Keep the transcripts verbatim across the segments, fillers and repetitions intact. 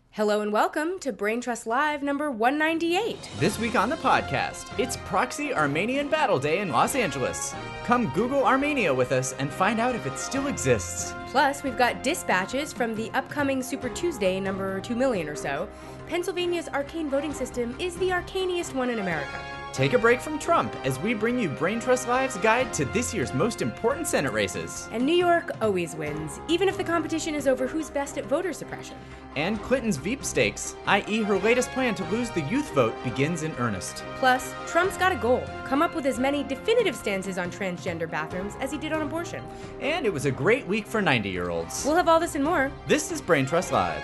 Hello and welcome to Brain Trust Live number one ninety-eight. This week on the podcast, it's Proxy Armenian Battle Day in Los Angeles. Come Google Armenia with us and find out if it still exists. Plus, we've got dispatches from the upcoming Super Tuesday number two million or so. Pennsylvania's arcane voting system is the arcaniest one in America. Take a break from Trump as we bring you Brain Trust Live's guide to this year's most important Senate races. And New York always wins, even if the competition is over who's best at voter suppression. And Clinton's Veep stakes, that is her latest plan to lose the youth vote, begins in earnest. Plus, Trump's got a goal. Come up with as many definitive stances on transgender bathrooms as he did on abortion. And it was a great week for ninety-year-olds. We'll have all this and more. This is Brain Trust Live.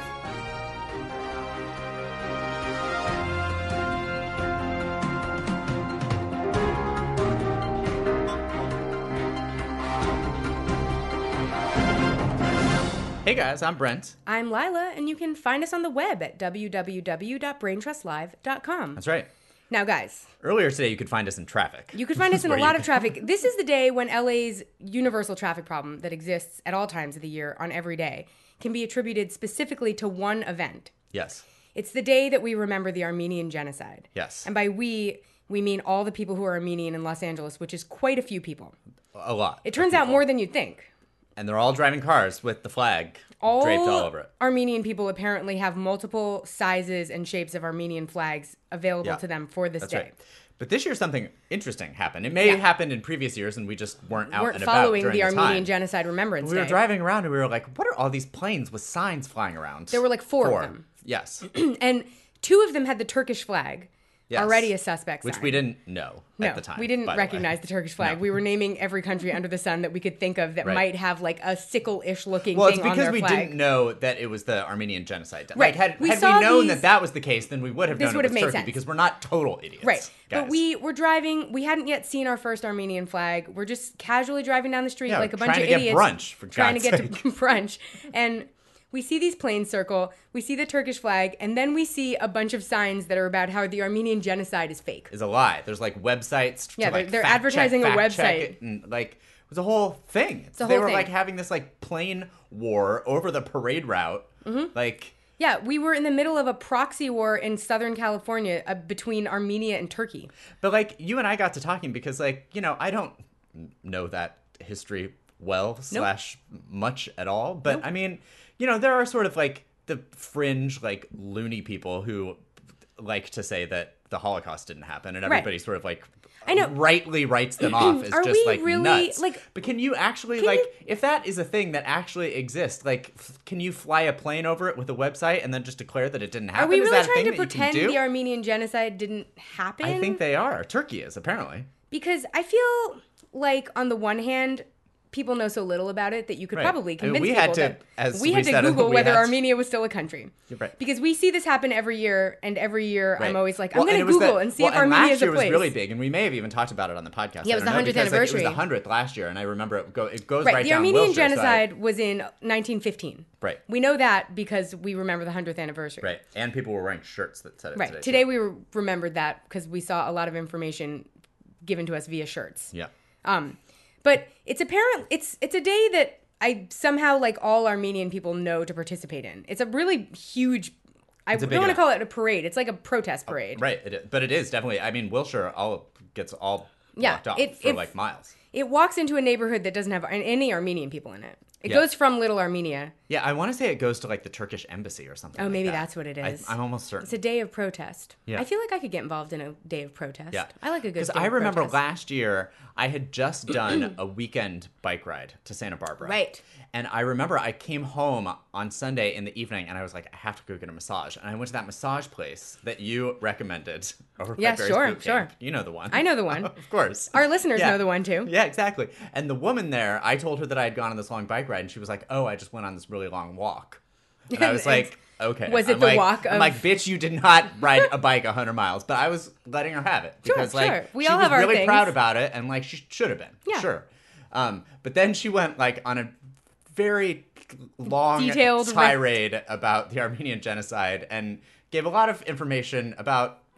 Hey guys, I'm Brent. I'm Lila, and you can find us on the web at w w w dot brain trust live dot com. That's right. Now, guys. Earlier today, you could find us in traffic. You could find us in a lot of traffic. This is the day when L A's universal traffic problem that exists at all times of the year on every day can be attributed specifically to one event. Yes. It's the day that we remember the Armenian genocide. Yes. And by we, we mean all the people who are Armenian in Los Angeles, which is quite a few people. A lot. It turns out more than you'd think. And they're all driving cars with the flag all draped all over it. Armenian people apparently have multiple sizes and shapes of Armenian flags available Yeah. to them for this That's day. right. But this year something interesting happened. It may Yeah. have happened in previous years and we just weren't out Weren't and following about the during Armenian time. Genocide Remembrance We were Day. driving around and we were like, what are all these planes with signs flying around? There were like four, of them. Yes. And two of them had the Turkish flag. Yes. Already a suspect sign. Which we didn't know no, at the time. we didn't by the recognize way. the Turkish flag. No. We were naming every country under the sun that we could think of that Right. might have like a sickle-ish looking Well, thing it's on because their we flag. didn't know that it was the Armenian genocide. Right. Like, had We had saw we known these- that that was the case, then we would have This known would it have was made Turkey sense. because we're not total idiots. Right. But guys. we were driving, we hadn't yet seen our first Armenian flag. We're just casually driving down the street Yeah, like a bunch trying of to get idiots. brunch, for trying God's to get sake. to brunch. And we see these planes circle, we see the Turkish flag, and then we see a bunch of signs that are about how the Armenian genocide is fake. is a lie. There's like websites. Yeah, to, they're- like, they're fact advertising check, a fact check website. it, and like it was a whole thing. a they whole were thing. like having this like plane war over the parade route. Mm-hmm. Like Yeah, we were in the middle of a proxy war in Southern California uh, between Armenia and Turkey. but like you and I got to talking because like, you know, I don't know that history well slash much at all. But Nope. I mean, you know, there are sort of like the fringe like loony people who like to say that the Holocaust didn't happen and everybody sort of like I know. rightly writes them off as Are just we like really, nuts. like- but can you actually Can like you- if that is a thing that actually exists, like f- can you fly a plane over it with a website and then just declare that it didn't happen? Are we Is really that a trying thing to that you can pretend do? the Armenian genocide didn't happen? I think they are. Turkey is apparently. Because I feel like on the one hand, people know so little about it that you could Right. probably I mean, convince we people had to- that as we we had to said, Google we whether had to- Armenia was still a country. You're right. Because we see this happen every year, and every year Right. I'm always like, Well, I'm going and to it was Google the- and see well, if Armenia last is a year place. was really big, and we may have even talked about it on the podcast. Yeah, it I was don't the know, hundredth because, like, anniversary. it was the hundredth last year, and I remember it, go, it goes Right, right, the down Armenian Wilshire, so I- genocide was in nineteen fifteen. Right. We know that because we remember the hundredth anniversary. Right, and people were wearing shirts that said it Right. today. Today too. we re- remembered that because we saw a lot of information given to us via shirts. Yeah. Um, but it's apparent it's it's a day that I somehow like all Armenian people know to participate in. It's a really huge. I a don't big want to event. call it a parade. It's like a protest parade. Right, it is, but it is definitely. I mean, Wilshire all gets all Yeah, blocked off it- for it- like miles. It walks into a neighborhood that doesn't have any Armenian people in it. It Yeah. goes from Little Armenia. Yeah, I want to say it goes to like the Turkish embassy or something. Oh, like maybe that. that's what it I, is. I'm almost certain. It's a day of protest. Yeah. I feel like I could get involved in a day of protest. Yeah, I like a good. Because day I of remember protest. last year I had just done a weekend bike ride to Santa Barbara. Right. And I remember I came home on Sunday in the evening and I was like, I have to go get a massage. And I went to that massage place that you recommended over at Yeah, Barry's sure, Boot sure. Camp. You know the one. I know the one. Of course. Our listeners Yeah. know the one too. Yeah, exactly. And the woman there, I told her that I had gone on this long bike ride and she was like, oh, I just went on this really long walk. And I was And- like, okay. Was it I'm the like- walk I'm of- like, bitch, you did not ride a bike one hundred miles. But I was letting her have it. Sure, Because, like, sure. We she all was have our really things. proud about it. And, like, she should have been. Yeah. Sure. Um, but then she went, like, on a very long Detailed re- tirade about the Armenian genocide and gave a lot of information about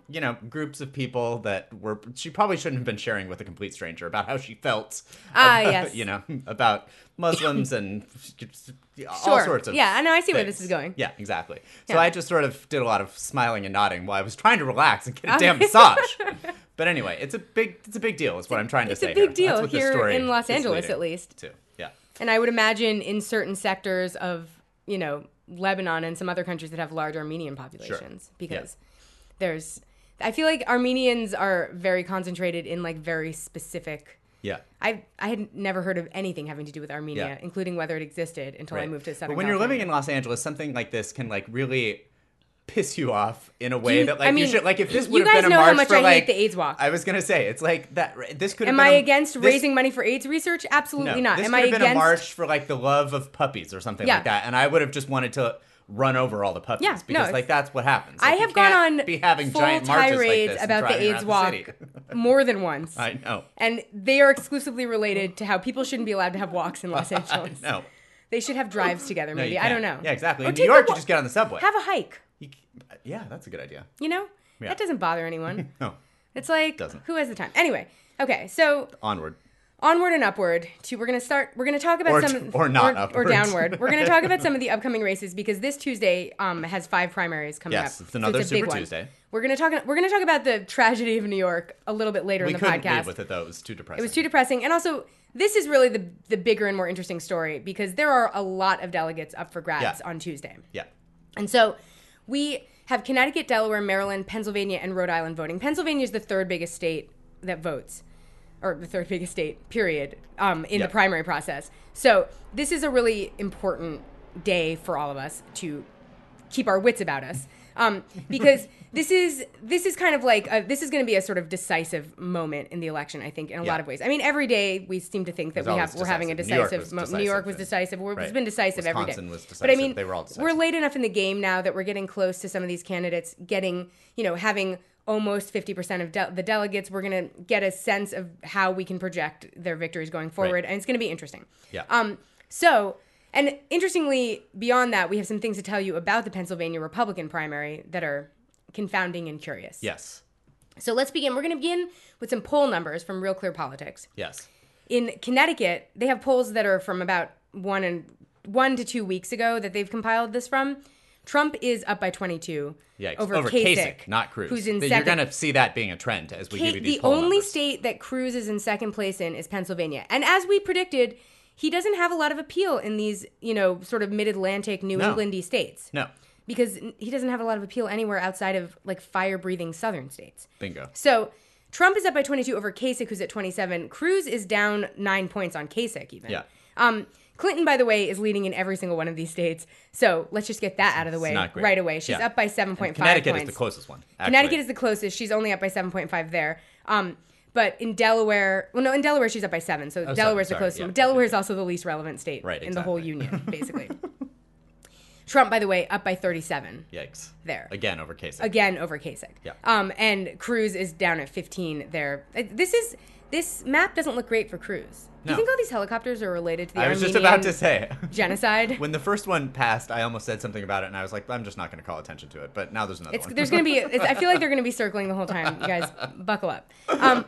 you know, groups of people that were, she probably shouldn't have been sharing with a complete stranger about how she felt. Ah, about, yes. You know, about Muslims and all Sure. sorts of Yeah, I know, I see where things. this is going. Yeah, exactly. So Yeah. I just sort of did a lot of smiling and nodding while I was trying to relax and get a damn massage. But anyway, it's a big, it's a big deal is what I'm trying to It's say a big here. deal That's what this here story in Los is Angeles, leading at least. To. Yeah. And I would imagine in certain sectors of, you know, Lebanon and some other countries that have large Armenian populations. Because there's, I feel like Armenians are very concentrated in like very specific. Yeah. I I had never heard of anything having to do with Armenia, Yeah. including whether it existed until I Right. moved to Southern But when you're California. living in Los Angeles, something like this can like really piss you off in a way you- that like I mean, you should like if this you would have guys been a know how march much for I hate like the AIDS walk. I was gonna say it's like that. This could have Am been I a, against this, raising money for AIDS research? Absolutely no, not. This Am could I have been against a march for like the love of puppies or something Yeah. like that, and I would have just wanted to run over all the puppies Yeah, no, because it's- like that's what happens. I Like, you have gone can't on be having full giant marches like tirades this and about the driving AIDS around walk the city. more than once. I know. And they are exclusively related to how people shouldn't be allowed to have walks in Los Angeles. No. They should have drives together, No, maybe. you I don't can't. know. Yeah, exactly. Or In New take a York, you wa- just get on the subway. Have a hike, You- yeah, that's a good idea. you know? Yeah. That doesn't bother anyone. No, It's like, Doesn't. who has the time? Anyway, okay, so onward. onward and upward to we're going to start we're going to talk about Or some t- or not or, or upwards. downward. We're going to talk about some of the upcoming races because this Tuesday um has five primaries coming Yes, up. it's another a big Super one. Tuesday. We're going to talk we're going to talk about the tragedy of New York a little bit later We in the couldn't podcast. leave with it though. It was too depressing. It was too depressing. And also, this is really the the bigger and more interesting story because there are a lot of delegates up for grabs Yeah. on Tuesday. Yeah. And so we have Connecticut, Delaware, Maryland, Pennsylvania, and Rhode Island voting. Pennsylvania is the third biggest state that votes, or the third biggest state, period, um, in Yeah. the primary process. So this is a really important day for all of us to keep our wits about us. Um, because this is this is kind of like a, this is going to be a sort of decisive moment in the election, I think, in a Yeah. lot of ways. I mean, every day we seem to think that There's we have always we're having a decisive. New York decisive. was mo- decisive New York was and- decisive. We're, right. It's been decisive every day. Wisconsin was But I decisive. mean, They were all decisive. we're late enough in the game now that we're getting close to some of these candidates getting, you know, having almost fifty percent of de- the delegates. We're going to get a sense of how we can project their victories going forward, and it's going to be interesting. Yeah. Um. So. And interestingly, beyond that, we have some things to tell you about the Pennsylvania Republican primary that are confounding and curious. Yes. So let's begin. We're going to begin with some poll numbers from Real Clear Politics. Yes. In Connecticut, they have polls that are from about one and one to two weeks ago that they've compiled this from. Trump is up by twenty-two Yeah. over, over Kasich, Kasich, not Cruz. who's in You're second. going to see that being a trend as we Ka- give you these the poll only numbers. state that Cruz is in second place in is Pennsylvania. And as we predicted, he doesn't have a lot of appeal in these, you know, sort of mid-Atlantic, New No. Englandy states. No. Because he doesn't have a lot of appeal anywhere outside of, like, fire-breathing southern states. Bingo. So Trump is up by twenty-two over Kasich, who's at twenty-seven. Cruz is down nine points on Kasich, even. Yeah. Um, Clinton, by the way, is leading in every single one of these states. So let's just get that out of the way not great. right away. She's Yeah. up by seven point five Connecticut points. is the closest one. Actually. Connecticut is the closest. She's only up by seven point five there. Um, but in Delaware, well, no, in Delaware she's up by seven. So Oh, Delaware's seven, the sorry. closest Yeah. one. Delaware is also the least relevant state Right, in the whole exactly. union, basically. Trump, by the way, up by thirty-seven Yikes. there. Again over Kasich. Again over Kasich. Yeah. Um, and Cruz is down at fifteen there. Uh, This is this map doesn't look great for Cruz. Do you No. think all these helicopters are related to the I was Armenian just about to say. genocide? When the first one passed, I almost said something about it, and I was like, I'm just not going to call attention to it. But now there's another It's, one. there's going to be. It's, I feel like they're going to be circling the whole time. You guys, buckle up. Um,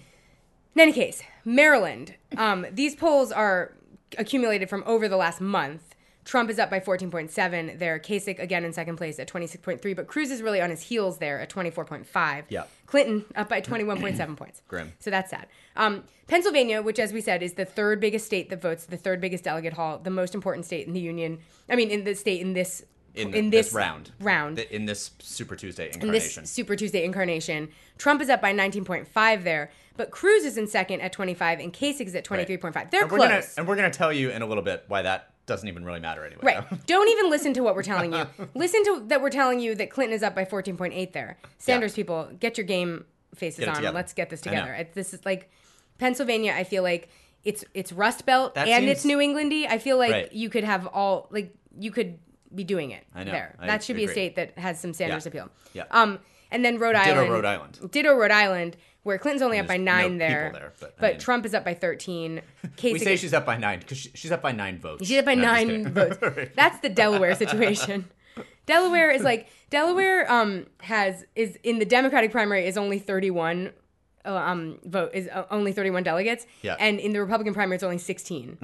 in any case, Maryland. Um, these polls are accumulated from over the last month. Trump is up by fourteen point seven there. Kasich again in second place at twenty-six point three, but Cruz is really on his heels there at twenty-four point five. Yeah. Clinton up by twenty-one point seven points. Grim. So that's sad. Um, Pennsylvania, which as we said is the third biggest state that votes, the third biggest delegate hall, the most important state in the union. I mean, in the state in this in, the, this, round. round. The- in this Super Tuesday In incarnation. this Super Tuesday incarnation. Trump is up by nineteen point five there, but Cruz is in second at twenty-five and Kasich is at twenty-three point five. They're and we're close. Gonna, and we're going to tell you in a little bit why that doesn't even really matter anyway. Right. though. Don't even listen to what we're telling you. Listen to that we're telling you that Clinton is up by fourteen point eight there. Sanders Yeah. people, get your game faces Get it on. together. Let's get this I know. together. It, this is like Pennsylvania, I feel like it's it's Rust Belt That and seems- it's New Englandy. I feel like Right. you could have all like you could be doing it I know. there. I that should be a agree. state that has some Sanders Yeah. appeal. Yeah. Um and then Rhode Ditto Island. Rhode Island. Ditto Rhode Island, where Clinton's only up by There's nine no there. people there, but, I mean- Trump is up by thirteen. Kasich We say is- she's up by nine because she, she's up by nine votes. She's up by No, I'm just nine kidding. votes. That's the Delaware situation. Delaware is like Delaware um has is in the Democratic primary is only thirty-one uh, um vote is uh, only thirty-one delegates. Yeah. And in the Republican primary it's only sixteen.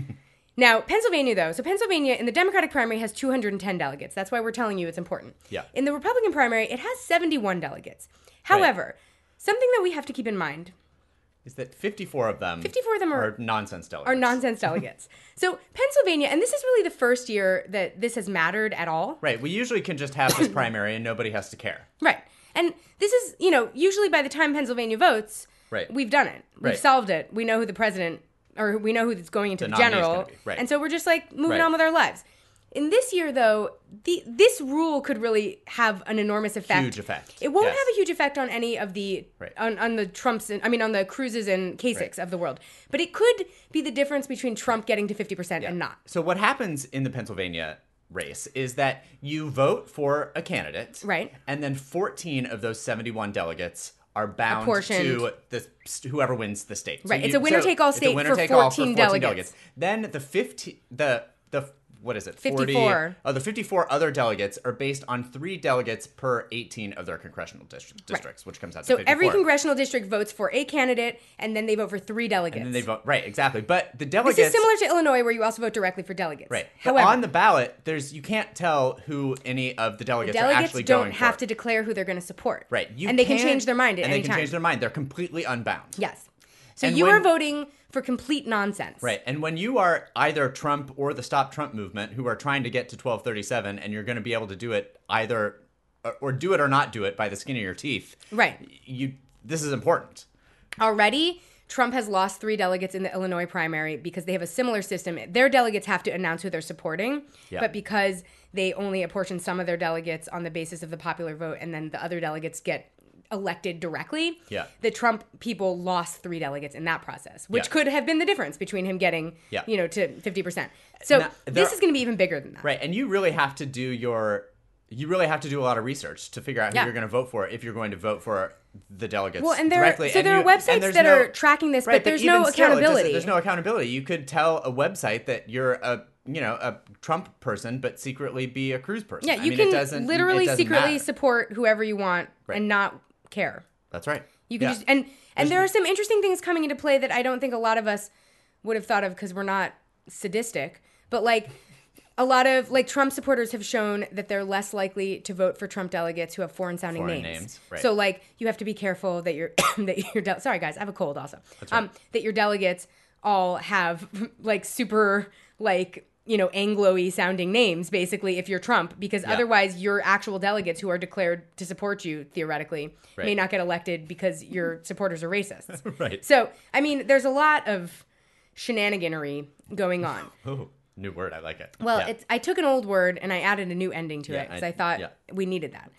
Now, Pennsylvania though. So Pennsylvania in the Democratic primary has two hundred ten delegates. That's why we're telling you it's important. Yeah. In the Republican primary it has seventy-one delegates. However, right. something that we have to keep in mind is that fifty-four of them fifty-four of them are, are nonsense delegates. Are nonsense delegates. So Pennsylvania, and this is really the first year that this has mattered at all. Right. We usually can just have this primary and nobody has to care. Right. And this is, you know, usually by the time Pennsylvania votes, right. we've done it. We've right. solved it. We know who the president, or we know who's going into the, the general. Right. And so we're just like moving right. on with our lives. In this year, though, the this rule could really have an enormous effect. Huge effect. It won't yes. have a huge effect on any of the right. on, on the Trumps. And, I mean, on the Cruzes and Kasichs right. of the world. But it could be the difference between Trump getting to fifty percent yeah. and not. So what happens in the Pennsylvania race is that you vote for a candidate, right? And then fourteen of those seventy-one delegates are bound Apportioned. to the whoever wins the state. Right. So it's you, a winner-take-all so state winner for, take fourteen all for fourteen delegates. delegates. Then the fifteen the the what is it? fifty-four. forty, oh, the fifty-four other delegates are based on three delegates per eighteen of their congressional district, districts, right. which comes out so to fifty-four. Every congressional district votes for a candidate, and then they vote for three delegates. And then they vote, right, exactly. But the delegates... This is similar to Illinois, where you also vote directly for delegates. Right. However, but on the ballot, there's you can't tell who any of the delegates, the delegates are actually don't going have for. to declare who they're going to support. Right. You and they can, can change their mind at and any they can time. change their mind. They're completely unbound. Yes. So And you when- are voting for complete nonsense. Right. And when you are either Trump or the Stop Trump movement who are trying to get to twelve thirty-seven and you're going to be able to do it either or, or do it or not do it by the skin of your teeth. Right. You this is important. Already, Trump has lost three delegates in the Illinois primary because they have a similar system. Their delegates have to announce who they're supporting, Yeah. but because they only apportion some of their delegates on the basis of the popular vote and then the other delegates get elected directly, Yeah. the Trump people lost three delegates in that process, which Yeah. could have been the difference between him getting, Yeah. you know, to fifty percent. So Now, there this are- is going to be even bigger than that. Right. And you really have to do your you really have to do a lot of research to figure out who Yeah. you're going to vote for if you're going to vote for the delegates Well, and there directly. so And there you- are websites and there's that no- are tracking this, Right, but there's even no still, it doesn't- accountability. There's no accountability. You could tell a website that you're a you know a Trump person, but secretly be a Cruz person. Yeah, I you mean, it can doesn't, literally it doesn't secretly matter. support whoever you want Right. and not care. That's right. You can Yeah. just and and There's- there are some interesting things coming into play that I don't think a lot of us would have thought of because we're not sadistic. But like a lot of like Trump supporters have shown that they're less likely to vote for Trump delegates who have foreign sounding Foreign names. names, right. So like you have to be careful that your that your de- sorry guys, I have a cold also. That's right. Um, that your delegates all have like super like you know, Anglo-y sounding names, basically, if you're Trump, because Yeah. otherwise your actual delegates who are declared to support you, theoretically, Right. may not get elected because your supporters are racists. Right. So, I mean, there's a lot of shenaniganery going on. Oh, new word. I like it. Well, Yeah. it's I took an old word and I added a new ending to Yeah, it because I- I, thought yeah. we needed that.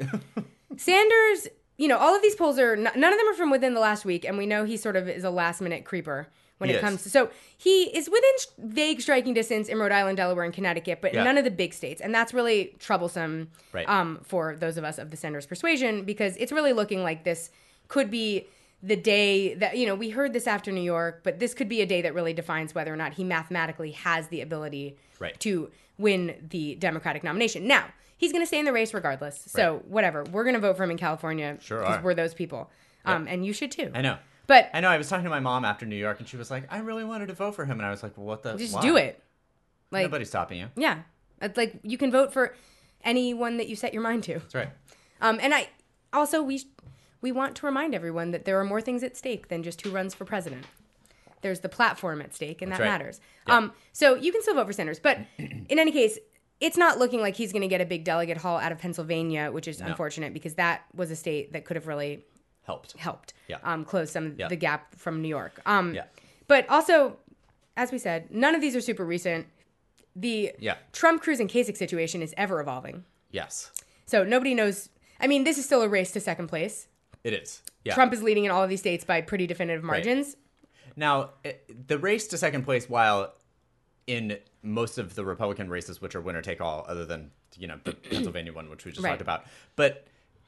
Sanders, you know, all of these polls are, n- none of them are from within the last week, and we know he sort of is a last-minute creeper when He it is. comes to, so he is within sh- vague striking distance in Rhode Island, Delaware, and Connecticut, but Yeah. none of the big states, and that's really troublesome Right. um, for those of us of the Sanders persuasion, because it's really looking like this could be the day that, you know, we heard this after New York, but this could be a day that really defines whether or not he mathematically has the ability Right. to win the Democratic nomination. Now, he's going to stay in the race regardless. So, Right. whatever. We're going to vote for him in California Sure because are. we're those people. Um, and you should too. I know. But I know. I was talking to my mom after New York, and she was like, "I really wanted to vote for him," and I was like, "Well, what the? just why? do it. Like, Nobody's stopping you." yeah. It's like you can vote for anyone that you set your mind to. That's right. Um, and I also, we we want to remind everyone that there are more things at stake than just who runs for president. There's the platform at stake, and That's that right. matters. Yeah. Um, so you can still vote for Sanders. But in any case, it's not looking like he's going to get a big delegate haul out of Pennsylvania, which is No. unfortunate because that was a state that could have really Helped. helped Yeah. um, close some of Yeah. the gap from New York. Um, Yeah. But also, as we said, none of these are super recent. The Yeah. Trump, Cruz, and Kasich situation is ever evolving. Yes, So nobody knows. I mean, this is still a race to second place. it is. Yeah. Trump is leading in all of these states by pretty definitive margins. Now, it, the race to second place, while in most of the Republican races, which are winner take all, other than you know the Pennsylvania one, which we just Right. talked about, but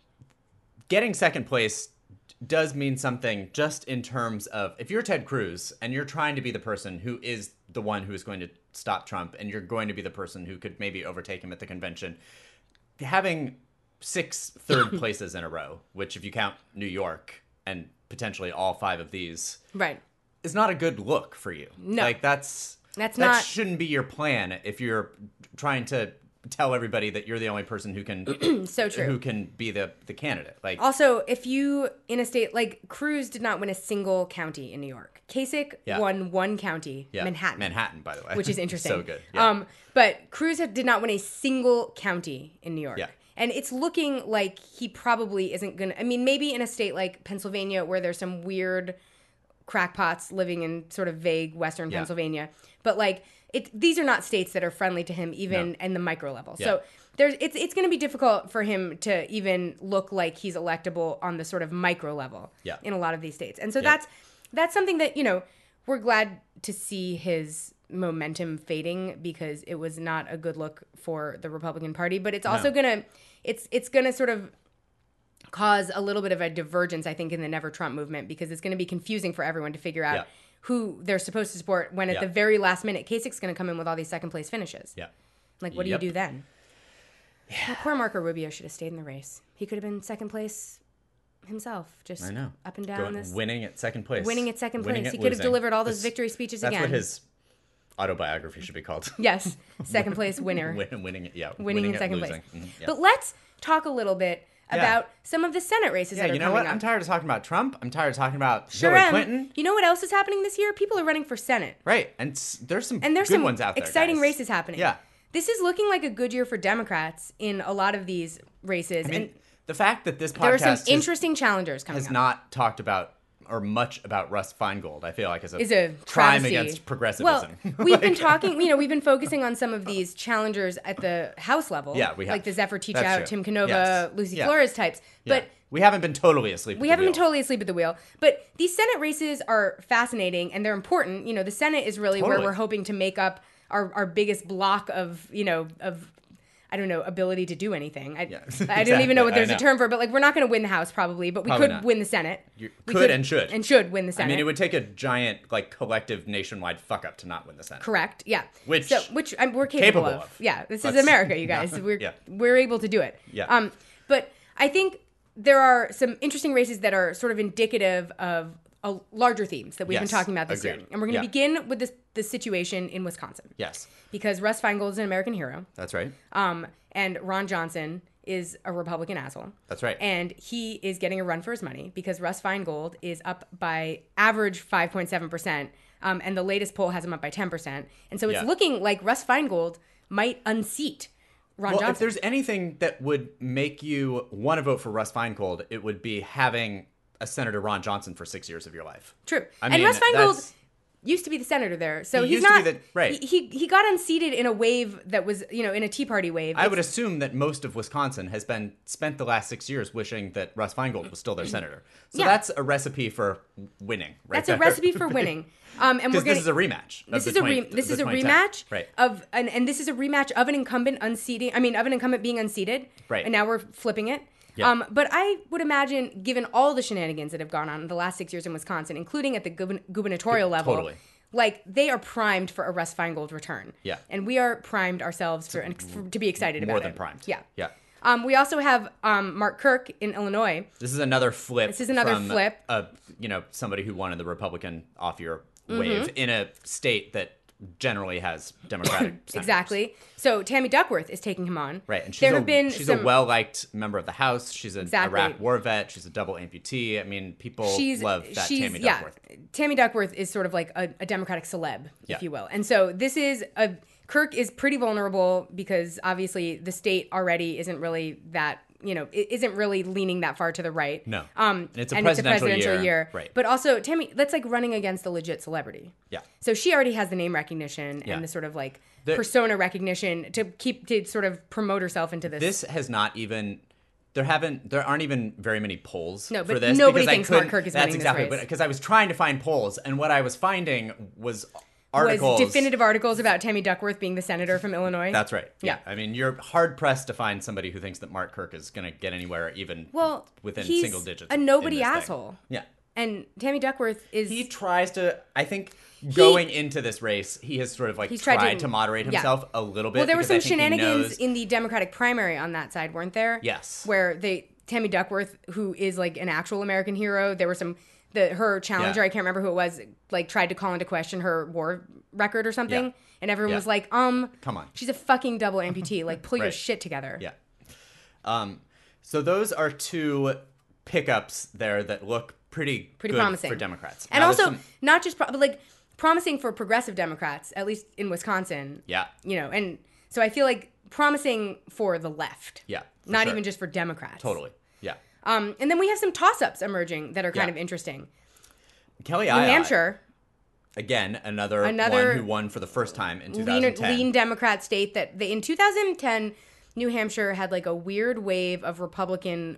getting second place does mean something just in terms of if you're Ted Cruz and you're trying to be the person who is the one who is going to stop Trump and you're going to be the person who could maybe overtake him at the convention, having six third places in a row, which if you count New York and potentially all five of these, right, is not a good look for you. No. Like that's That's that not- shouldn't be your plan if you're trying to tell everybody that you're the only person who can So true. who can be the the candidate. Like Also, if you in a state like Cruz did not win a single county in New York. Kasich Yeah. won one county, yeah, Manhattan, Manhattan, by the way, which is interesting. So good. Yeah. Um, but Cruz had, did not win a single county in New York. Yeah. And it's looking like he probably isn't going to. I mean, maybe in a state like Pennsylvania where there's some weird crackpots living in sort of vague Western Yeah. Pennsylvania. But like, it, these are not states that are friendly to him, even No. in the micro level. Yeah. So there's it's it's going to be difficult for him to even look like he's electable on the sort of micro level Yeah. in a lot of these states. And so Yeah. that's that's something that, you know, we're glad to see his momentum fading because it was not a good look for the Republican Party, but it's also No. going to it's it's going to sort of cause a little bit of a divergence, I think, in the Never Trump movement because it's going to be confusing for everyone to figure out Yeah. who they're supposed to support when at Yeah. the very last minute Kasich's going to come in with all these second place finishes. Yeah. Like, what Yep. do you do then? Yeah. Poor Marco Rubio should have stayed in the race. He could have been second place himself, just I know. up and down Going- this. winning at second place. Winning at second Winning place. at He could have losing. delivered all those This- victory speeches That's again. what his autobiography should be called. Yes, second place winner. Win, winning, yeah, winning in at second losing. place. Mhm, yeah. But let's talk a little bit Yeah. about some of the Senate races yeah, that are you know coming what? up. I'm tired of talking about Trump. I'm tired of talking about Sure Hillary am. Clinton. You know what else is happening this year? People are running for Senate. Right, and s- there's some And there's good some ones out there. exciting guys. races happening. Yeah, This is looking like a good year for Democrats in a lot of these races. I mean, and the fact that this podcast there are some has, interesting challengers coming has up. not talked about or much about Russ Feingold, I feel like is a, is a crime travesty. against progressivism. Well, we've been talking, you know, we've been focusing on some of these challengers at the House level. Yeah, we have. Like the Zephyr That's Teachout, true. Tim Canova, Yes. Lucy Yeah. Flores types. Yeah. But we haven't been totally asleep. we at the haven't been wheel. totally asleep at the wheel. But these Senate races are fascinating and they're important. You know, the Senate is really where Totally. we're hoping to make up our, our biggest block of, you know, of I don't know, ability to do anything. I, Yeah, I don't even know what exactly. there's I a know. term for, but like we're not going to win the House probably, but we Probably could not. win the Senate. You We could and should. And should win the I Senate. mean, it would take a giant, like, collective nationwide fuck up to not win the Senate. Correct. Yeah. Which- so, which um, we're capable, capable of. of. Yeah. This is Let's- America, you guys. We're Yeah. we're able to do it. Yeah. Um, but I think there are some interesting races that are sort of indicative of uh, larger themes that we've been Yes. talking about this year, Agreed. and we're going to Yeah. begin with this the situation in Wisconsin Yes, because Russ Feingold is an American hero, that's right. um, and Ron Johnson is a Republican asshole. That's right. And he is getting a run for his money because Russ Feingold is up by average five point seven percent. Um, and the latest poll has him up by ten percent. And so it's Yeah. looking like Russ Feingold might unseat Ron Well, if Johnson. there's anything that would make you want to vote for Russ Feingold, it would be having a Senator Ron Johnson for six years of your life. True. I and mean, Russ Feingold that's- used to be the senator there. So He he's used to not. be the- right. He, he he got unseated in a wave that was, you know, in a Tea Party wave. I would It's- assume that most of Wisconsin has been spent the last six years wishing that Russ Feingold was still their senator. So Yeah. that's a recipe for winning, right? That's a recipe for winning. Um, and we're Because gonna, this is a rematch. of This the is a twenty re- this the is a twenty ten. rematch Right. of and, and this is a rematch of an incumbent unseating. I mean, of an incumbent being unseated. Right. And now we're flipping it. Yeah. Um, but I would imagine, given all the shenanigans that have gone on in the last six years in Wisconsin, including at the gubern- gubernatorial level, Totally. like they are primed for a Russ Feingold return. Yeah. And we are primed ourselves for, and for to be excited More about than it. primed. Yeah. Yeah. Um, we also have um, Mark Kirk in Illinois. This is another flip. This is another from flip. A, you know, somebody who won in the Republican off year Mm-hmm. wave in a state that generally has Democratic senators. Exactly. So Tammy Duckworth is taking him on. Right, and she's, there a, have been she's some, a well-liked member of the House. She's an Exactly. Iraq war vet. She's a double amputee. I mean, people she's, love that she's, Tammy yeah, Duckworth. Tammy Duckworth is sort of like a, a Democratic celeb, Yeah. if you will. And so this is a Kirk is pretty vulnerable because obviously the state already isn't really that, you know, it isn't really leaning that far to the right. No. Um, And it's a and presidential it's a presidential year. year. Right. But also Tammy, that's like running against a legit celebrity. Yeah. So she already has the name recognition Yeah. and the sort of like The- persona recognition to keep to sort of promote herself into this. This has not even. There haven't. There aren't even very many polls No, for but this. nobody because I thinks Mark couldn't- Kirk is That's winning this exactly race. because I was trying to find polls, and what I was finding was was articles. definitive articles about Tammy Duckworth being the senator from Illinois. That's right. Yeah. I mean, you're hard pressed to find somebody who thinks that Mark Kirk is going to get anywhere, even Well, within he's single digits. a in nobody this thing. asshole. Yeah. And Tammy Duckworth is He tries to, I think, going into this race, he has sort of like He's tried, tried to, to- moderate yeah. himself a little bit. well, there were because some I think he shenanigans knows- in the Democratic primary on that side, weren't there? Yes. Where they Tammy Duckworth, who is like an actual American hero, there were some the her challenger, Yeah. I can't remember who it was, like tried to call into question her war record or something, Yeah. and everyone Yeah. was like, um, Come on. she's a fucking double amputee, like pull your Right. shit together. Yeah. Um, so those are two pickups there that look pretty Pretty good promising for Democrats. And Now, there's also, some- not just pro- but like promising for progressive Democrats, at least in Wisconsin. yeah, You know, and so I feel like promising for the left. yeah, for Not sure. even just for Democrats. totally. Yeah, Um, and then we have some toss-ups emerging that are kind Yeah. of interesting. Kelly New Ayotte, Hampshire, again, another, Another one who won for the first time in lean, twenty ten. lean Democrat state that they, in two thousand ten, New Hampshire had like a weird wave of Republican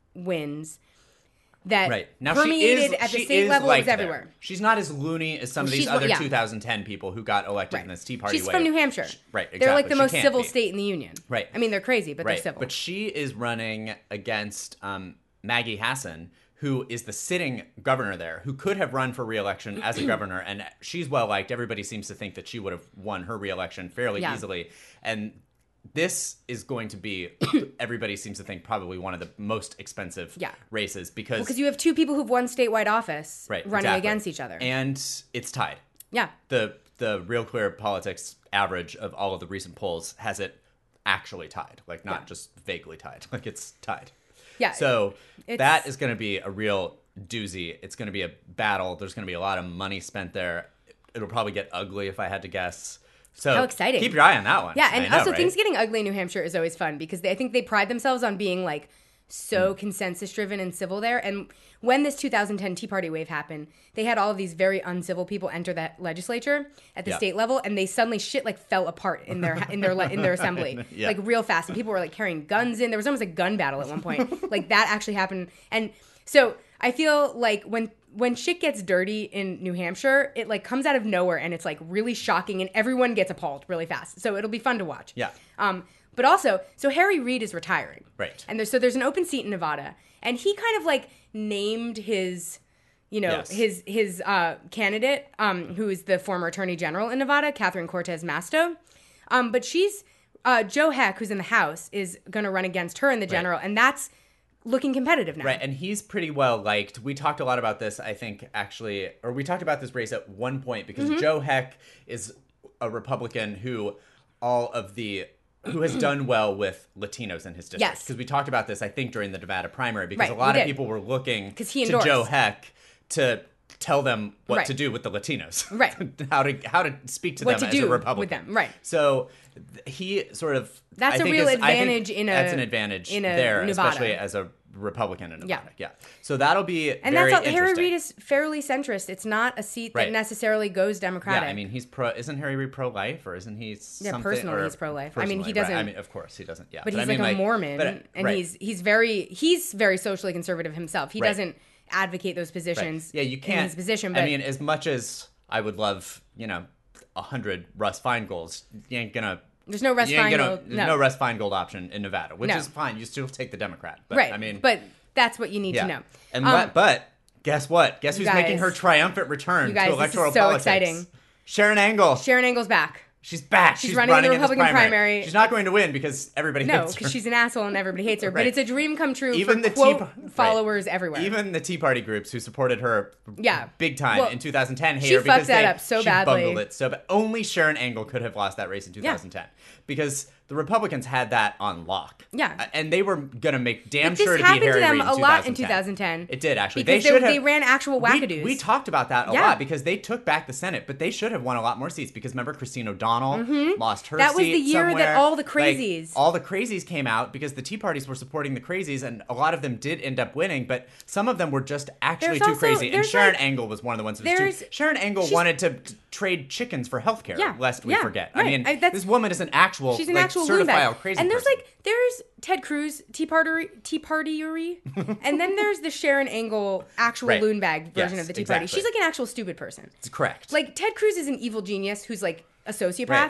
wins that Right. Now permeated she is, at the she state is level. It was liked there. everywhere. She's not as loony as some of these She's- other yeah. two thousand ten people who got elected Right. in this Tea Party She's way. from New Hampshire. Right, exactly. They're like the She most can't civil be. state in the union. Right. I mean, they're crazy, but Right. they're civil. But she is running against um, Maggie Hassan, who is the sitting governor there, who could have run for re-election as a governor, and she's well liked. Everybody seems to think that she would have won her re-election fairly Yeah. easily, and this is going to be, everybody seems to think, probably one of the most expensive Yeah. races because Because you have two people who've won statewide office right, running exactly. against each other. and it's tied. yeah. the The Real Clear Politics average of all of the recent polls has it actually tied, like not Yeah. just vaguely tied, like it's tied. Yeah. So It's- that is going to be a real doozy. It's going to be a battle. There's going to be a lot of money spent there. It'll probably get ugly if I had to guess. So How exciting. Keep your eye on that one. Yeah, and I know, also right? things getting ugly in New Hampshire is always fun because they, I think they pride themselves on being like so Mm. consensus driven and civil there. And when this two thousand ten Tea Party wave happened, they had all of these very uncivil people enter that legislature at the Yeah. state level, and they suddenly shit like fell apart in their in their le- in their assembly Yeah. like real fast. And people were like carrying guns in. There was almost a gun battle at one point. Like that actually happened. And so I feel like when when shit gets dirty in New Hampshire, it like comes out of nowhere and it's like really shocking and everyone gets appalled really fast. So it'll be fun to watch. Yeah. Um, but also, so Harry Reid is retiring. Right. And there's, so there's an open seat in Nevada, and he kind of like named his, you know, Yes. his his uh, candidate, um, who is the former Attorney General in Nevada, Catherine Cortez Masto. Um, but she's uh, Joe Heck, who's in the House, is going to run against her in the general, and that's looking competitive now. Right, and he's pretty well liked. We talked a lot about this, I think, actually, or we talked about this race at one point because Mm-hmm. Joe Heck is a Republican who all of the who has done well with Latinos in his district. Yes. Because we talked about this, I think, during the Nevada primary because Right, a lot we of did. people were looking 'Cause he to endorsed. Joe Heck to tell them what Right. to do with the Latinos. Right. how to how to speak to What them to as do a Republican. with them, right. So th- he sort of That's I a think real is- I think advantage in a- that's an advantage in a there, Nevada. especially as a Republican in Nevada. Yeah. Yeah. So that'll be And very that's all, Harry interesting. Reid is fairly centrist. It's not a seat that Right. necessarily goes Yeah, Democratic. I mean, he's pro. Isn't Harry Reid pro-life, or isn't he something? personally or he's pro-life. I mean, he personally, doesn't- Right. I mean, of course, he doesn't. Yeah, but he's I mean, like a Mormon, but, uh, and right. he's he's very he's very socially conservative himself. He Right. doesn't advocate those Right. positions. Yeah, you can't. in his position. But I mean, as much as I would love, you know, a hundred Russ Feingolds, you ain't gonna. there's no Russ you ain't gonna, Feingold. there's No. no Russ Feingold option in Nevada, which No. is fine. You still take the Democrat, but right. I mean, but that's what you need yeah. to know. And Um, but, but guess what? Guess who's guys- making her triumphant return you guys, to this is electoral so politics? exciting. Sharon Angle. Sharon Engel's back. She's back. She's, running in the in this Republican primary. She's not going to win because everybody No, hates her. because she's an asshole and everybody hates her. But Right. it's a dream come true Even for the Tea quote Pa- right. followers everywhere. Even the Tea Party groups who supported her Yeah. big time Well, in two thousand ten hate she her because fucked that they, up so she badly. bungled it so bad. Only Sharon Angle could have lost that race in two thousand ten because the Republicans had that on lock. Yeah. Uh, and they were going to make damn But this sure to beat happened to Harry them Reid in a lot in two thousand ten. two thousand ten. It did actually. Because they they- should have. they ran actual we- wackadoos. We, talked about that a Yeah. lot because they took back the Senate, but they should have won a lot more seats because remember Christine O'Donnell lost her That was seat the year that somewhere. all the Like, crazies- all the crazies came out because the Tea Parties were supporting the crazies, and a lot of them did end up winning, but some of them were just actually There's too also- crazy. And there's Sharon like- Angle was one of the ones who was there's- too. Sharon Angle she's- wanted to t- trade chickens for healthcare, Yeah, lest we yeah, forget. I right. mean, I- that's- this woman is an actual, She's an like, actual certified loonbag. crazy And there's person. like there's Ted Cruz Tea Party Tea Partyery, and then there's the Sharon Angle actual Right. loonbag version Yes, of the Tea Party. exactly. She's like an actual stupid person. It's correct. Like Ted Cruz is an evil genius who's like a sociopath, Right.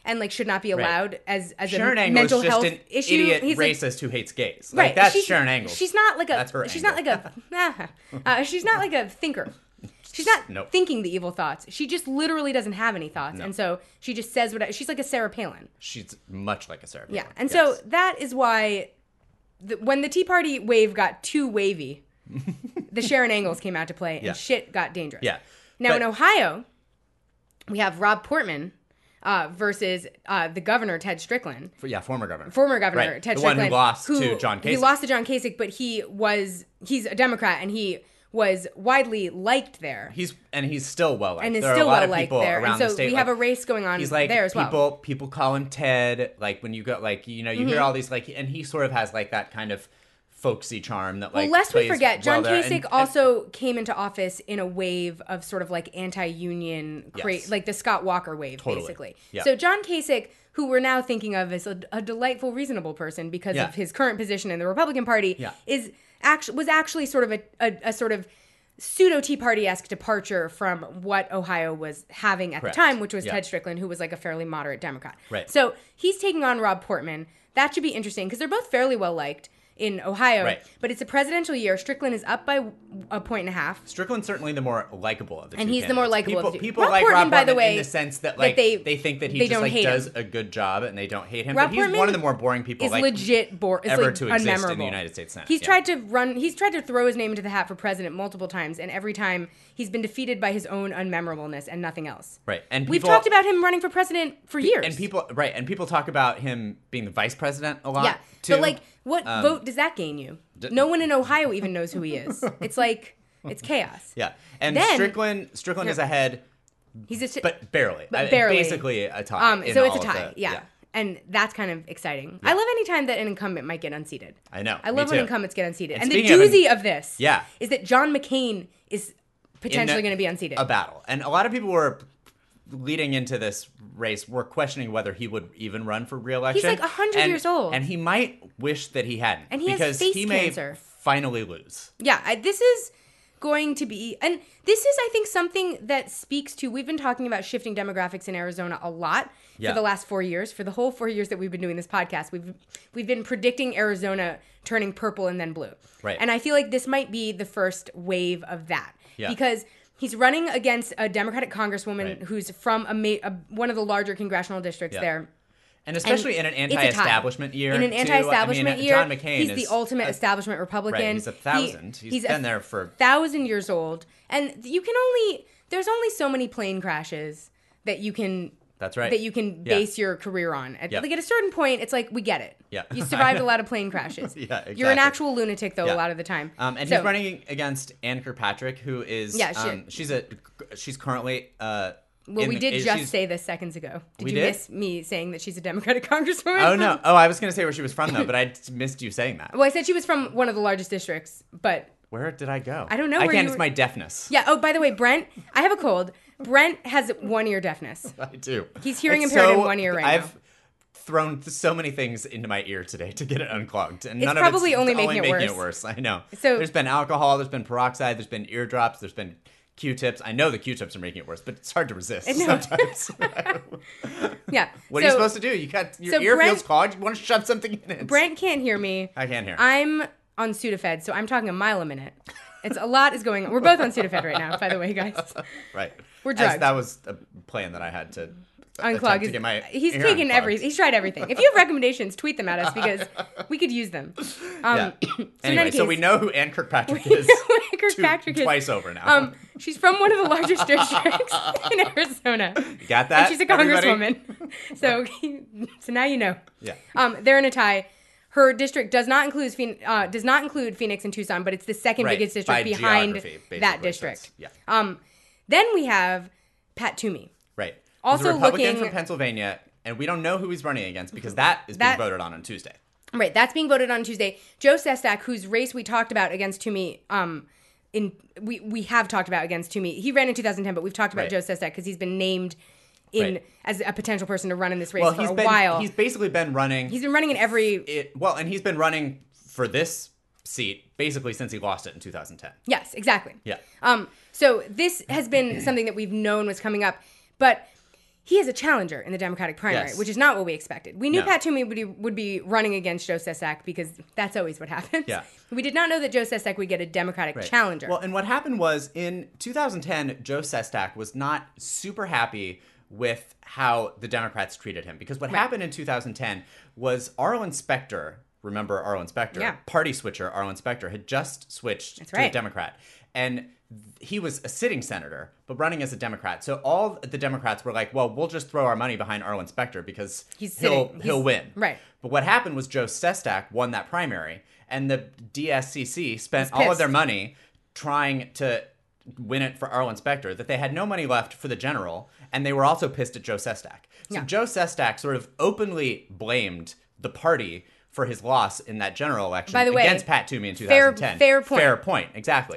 and like should not be allowed right. as as Sharon a Angle mental is just health an issue. Idiot He's racist like, who hates gays. Right. Like that's she's, Sharon Angle. She's not like a. That's her she's angle. not like a. uh, she's not like a thinker. She's not nope. thinking the evil thoughts. She just literally doesn't have any thoughts, no. and so she just says what. She's like a Sarah Palin. She's much like a Sarah Palin. Yeah, and yes. so that is why, the, when the Tea Party wave got too wavy, the Sharon Angles came out to play, and yeah. shit got dangerous. Yeah. Now but, in Ohio, we have Rob Portman uh, versus uh, the governor Ted Strickland. For, yeah, former governor. Former governor right. Ted the Strickland, one who lost who, to John Kasich. He lost to John Kasich, but he was he's a Democrat, and he was widely liked there. He's and he's still well liked. And is there still are a lot well of liked people there. around And so the state. we like, have a race going on he's like, there as well. People people call him Ted. Like when you go like you know you mm-hmm. hear all these like and he sort of has like that kind of folksy charm that like. Well, lest we forget, John well Kasich and, also and, came into office in a wave of sort of like anti-union, cra- yes. like the Scott Walker wave, totally. basically. Yeah. So John Kasich, who we're now thinking of as a, a delightful, reasonable person because yeah. of his current position in the Republican Party, yeah. is actually was actually sort of a, a, a sort of pseudo Tea Party-esque departure from what Ohio was having at Correct. the time, which was yeah. Ted Strickland, who was like a fairly moderate Democrat. Right. So he's taking on Rob Portman. That should be interesting because they're both fairly well liked in Ohio, right. but it's a presidential year. Strickland is up by a point and a half. Strickland's certainly the more likable of the two and he's candidates. the more likable people, of the two. People Rob like Portman, Rob by Portman the way, in the sense that like that they, they think that he they just like does him. a good job and they don't hate him. Rob but he's Portman one of the more boring people is like legit boring. ever like to exist unmemorable. in the United States Senate. He's yeah. tried to run. He's tried to throw his name into the hat for president multiple times, and every time he's been defeated by his own unmemorableness and nothing else. Right, and we've people, talked about him running for president for years. And people, right, and people talk about him being the vice president a lot. Yeah, too. but like, what um, vote does that gain you? D- no one in Ohio even knows who he is. It's like it's chaos. Yeah, and then, Strickland, Strickland yeah. is ahead, he's a, but barely, but I, barely, basically a tie. Um, in so it's a all of tie. the- yeah. yeah. And that's kind of exciting. Yeah. I love any time that an incumbent might get unseated. I know. I me love when too. incumbents get unseated. And And, the speaking of doozy an- of this Yeah. is that John McCain is potentially going to be unseated. A battle. And a lot of people were leading into this race were questioning whether he would even run for re-election. He's like one hundred And- years old. And he might wish that he hadn't. And he has because face he may cancer. finally lose. Yeah, I, this is going to be, and this is, I think, something that speaks to, we've been talking about shifting demographics in Arizona a lot Yeah. for the last four years. For the whole four years that we've been doing this podcast, we've we've been predicting Arizona turning purple and then blue. Right. And I feel like this might be the first wave of that. Yeah. Because he's running against a Democratic congresswoman Right. who's from a, ma- a one of the larger congressional districts Yeah. there. And especially And in an it's a tie. anti-establishment year. In an too. anti-establishment I mean, year, John McCain he's is the ultimate a- establishment Republican. Right, he's a thousand. He- he's a been there for thousand years old, and you can only there's only so many plane crashes that you can. That's right. That you can Yeah. base your career on. At, Yep. Like at a certain point, it's like we get it. Yeah. You survived a lot of plane crashes. Yeah, exactly. You're an actual lunatic though Yeah. a lot of the time. Um, and So- he's running against Ann Kirkpatrick, who is Yeah, she- um, she's a she's currently uh, Well, in we the- did she's- just say this seconds ago. Did We you did? miss me saying that she's a Democratic congresswoman? Oh no! Oh, I was gonna say where she was from though, but I just missed you saying that. Well, I said she was from one of the largest districts, but Where did I go? I don't know I where can't. you It's were- my deafness. yeah. Oh, by the way, Brent, I have a cold. Brent has one ear deafness. I do. He's hearing It's impaired in so- one ear right I've now. thrown so many things into my ear today to get it unclogged, and It's none probably of it's only only making it making worse. it worse. I know. So- there's been alcohol, there's been peroxide, there's been eardrops, there's been Q-tips. I know the Q-tips are making it worse, but it's hard to resist know. sometimes. Yeah. What so are you supposed to do? You got your so ear Brent- feels clogged. You want to shove something in it. Brent can't hear me. I can't hear. I'm on Sudafed, so I'm talking a mile a minute. It's a lot is going on. We're both on Sudafed right now, by the way, guys. Right. We're As drugged. that was a plan that I had to Unclog attempt to his, get my he's ear taken unclogged. every he's tried everything. If you have recommendations, tweet them at us because we could use them. Um, Yeah. so in Anyway, any so case- we know who Ann Kirkpatrick We is. know who Kirkpatrick two- is. Twice over now. Um, she's from one of the largest districts in Arizona. You got that? And she's a everybody? congresswoman. So, so now you know. Yeah. Um, they're in a tie. Her district does not include Phoen- uh, does not include Phoenix and Tucson, but it's the second Right, biggest by district behind geography, that basically, district. since- yeah. Um, then we have Pat Toomey. Right. Also He's a Republican looking- from Pennsylvania, and we don't know who he's running against because that is That- being voted on on Tuesday. Right, that's being voted on Tuesday. Joe Sestak, whose race we talked about against Toomey, um, in we we have talked about against Toomey. He ran in two thousand ten, but we've talked about Right. Joe Sestak because he's been named in Right. as a potential person to run in this race Well, for he's a been while. he's basically been running. He's been running in every it, well, and he's been running for this seat basically since he lost it in two thousand ten. yes, exactly. Yeah. Um, so this has been something that we've known was coming up, but he has a challenger in the Democratic primary, Yes. which is not what we expected. We knew No. Pat Toomey would be, would be running against Joe Sestak because that's always what happens. Yeah. We did not know that Joe Sestak would get a Democratic Right. challenger. Well, and what happened was in two thousand ten, Joe Sestak was not super happy with how the Democrats treated him. Because what Right. happened in two thousand ten was Arlen Specter, remember Arlen Specter, Yeah. party switcher Arlen Specter, had just switched That's to right. a Democrat. And he was a sitting senator, but running as a Democrat. So all the Democrats were like, well, we'll just throw our money behind Arlen Specter because He's he'll sitting. he'll He's- win. right. But what happened was Joe Sestak won that primary, and the D S C C spent He's all of their pissed. money trying to win it for Arlen Specter, that they had no money left for the general, and they were also pissed at Joe Sestak. So Yeah. Joe Sestak sort of openly blamed the party for his loss in that general election By the way, against Pat Toomey in fair- twenty ten. fair point. Fair point, exactly.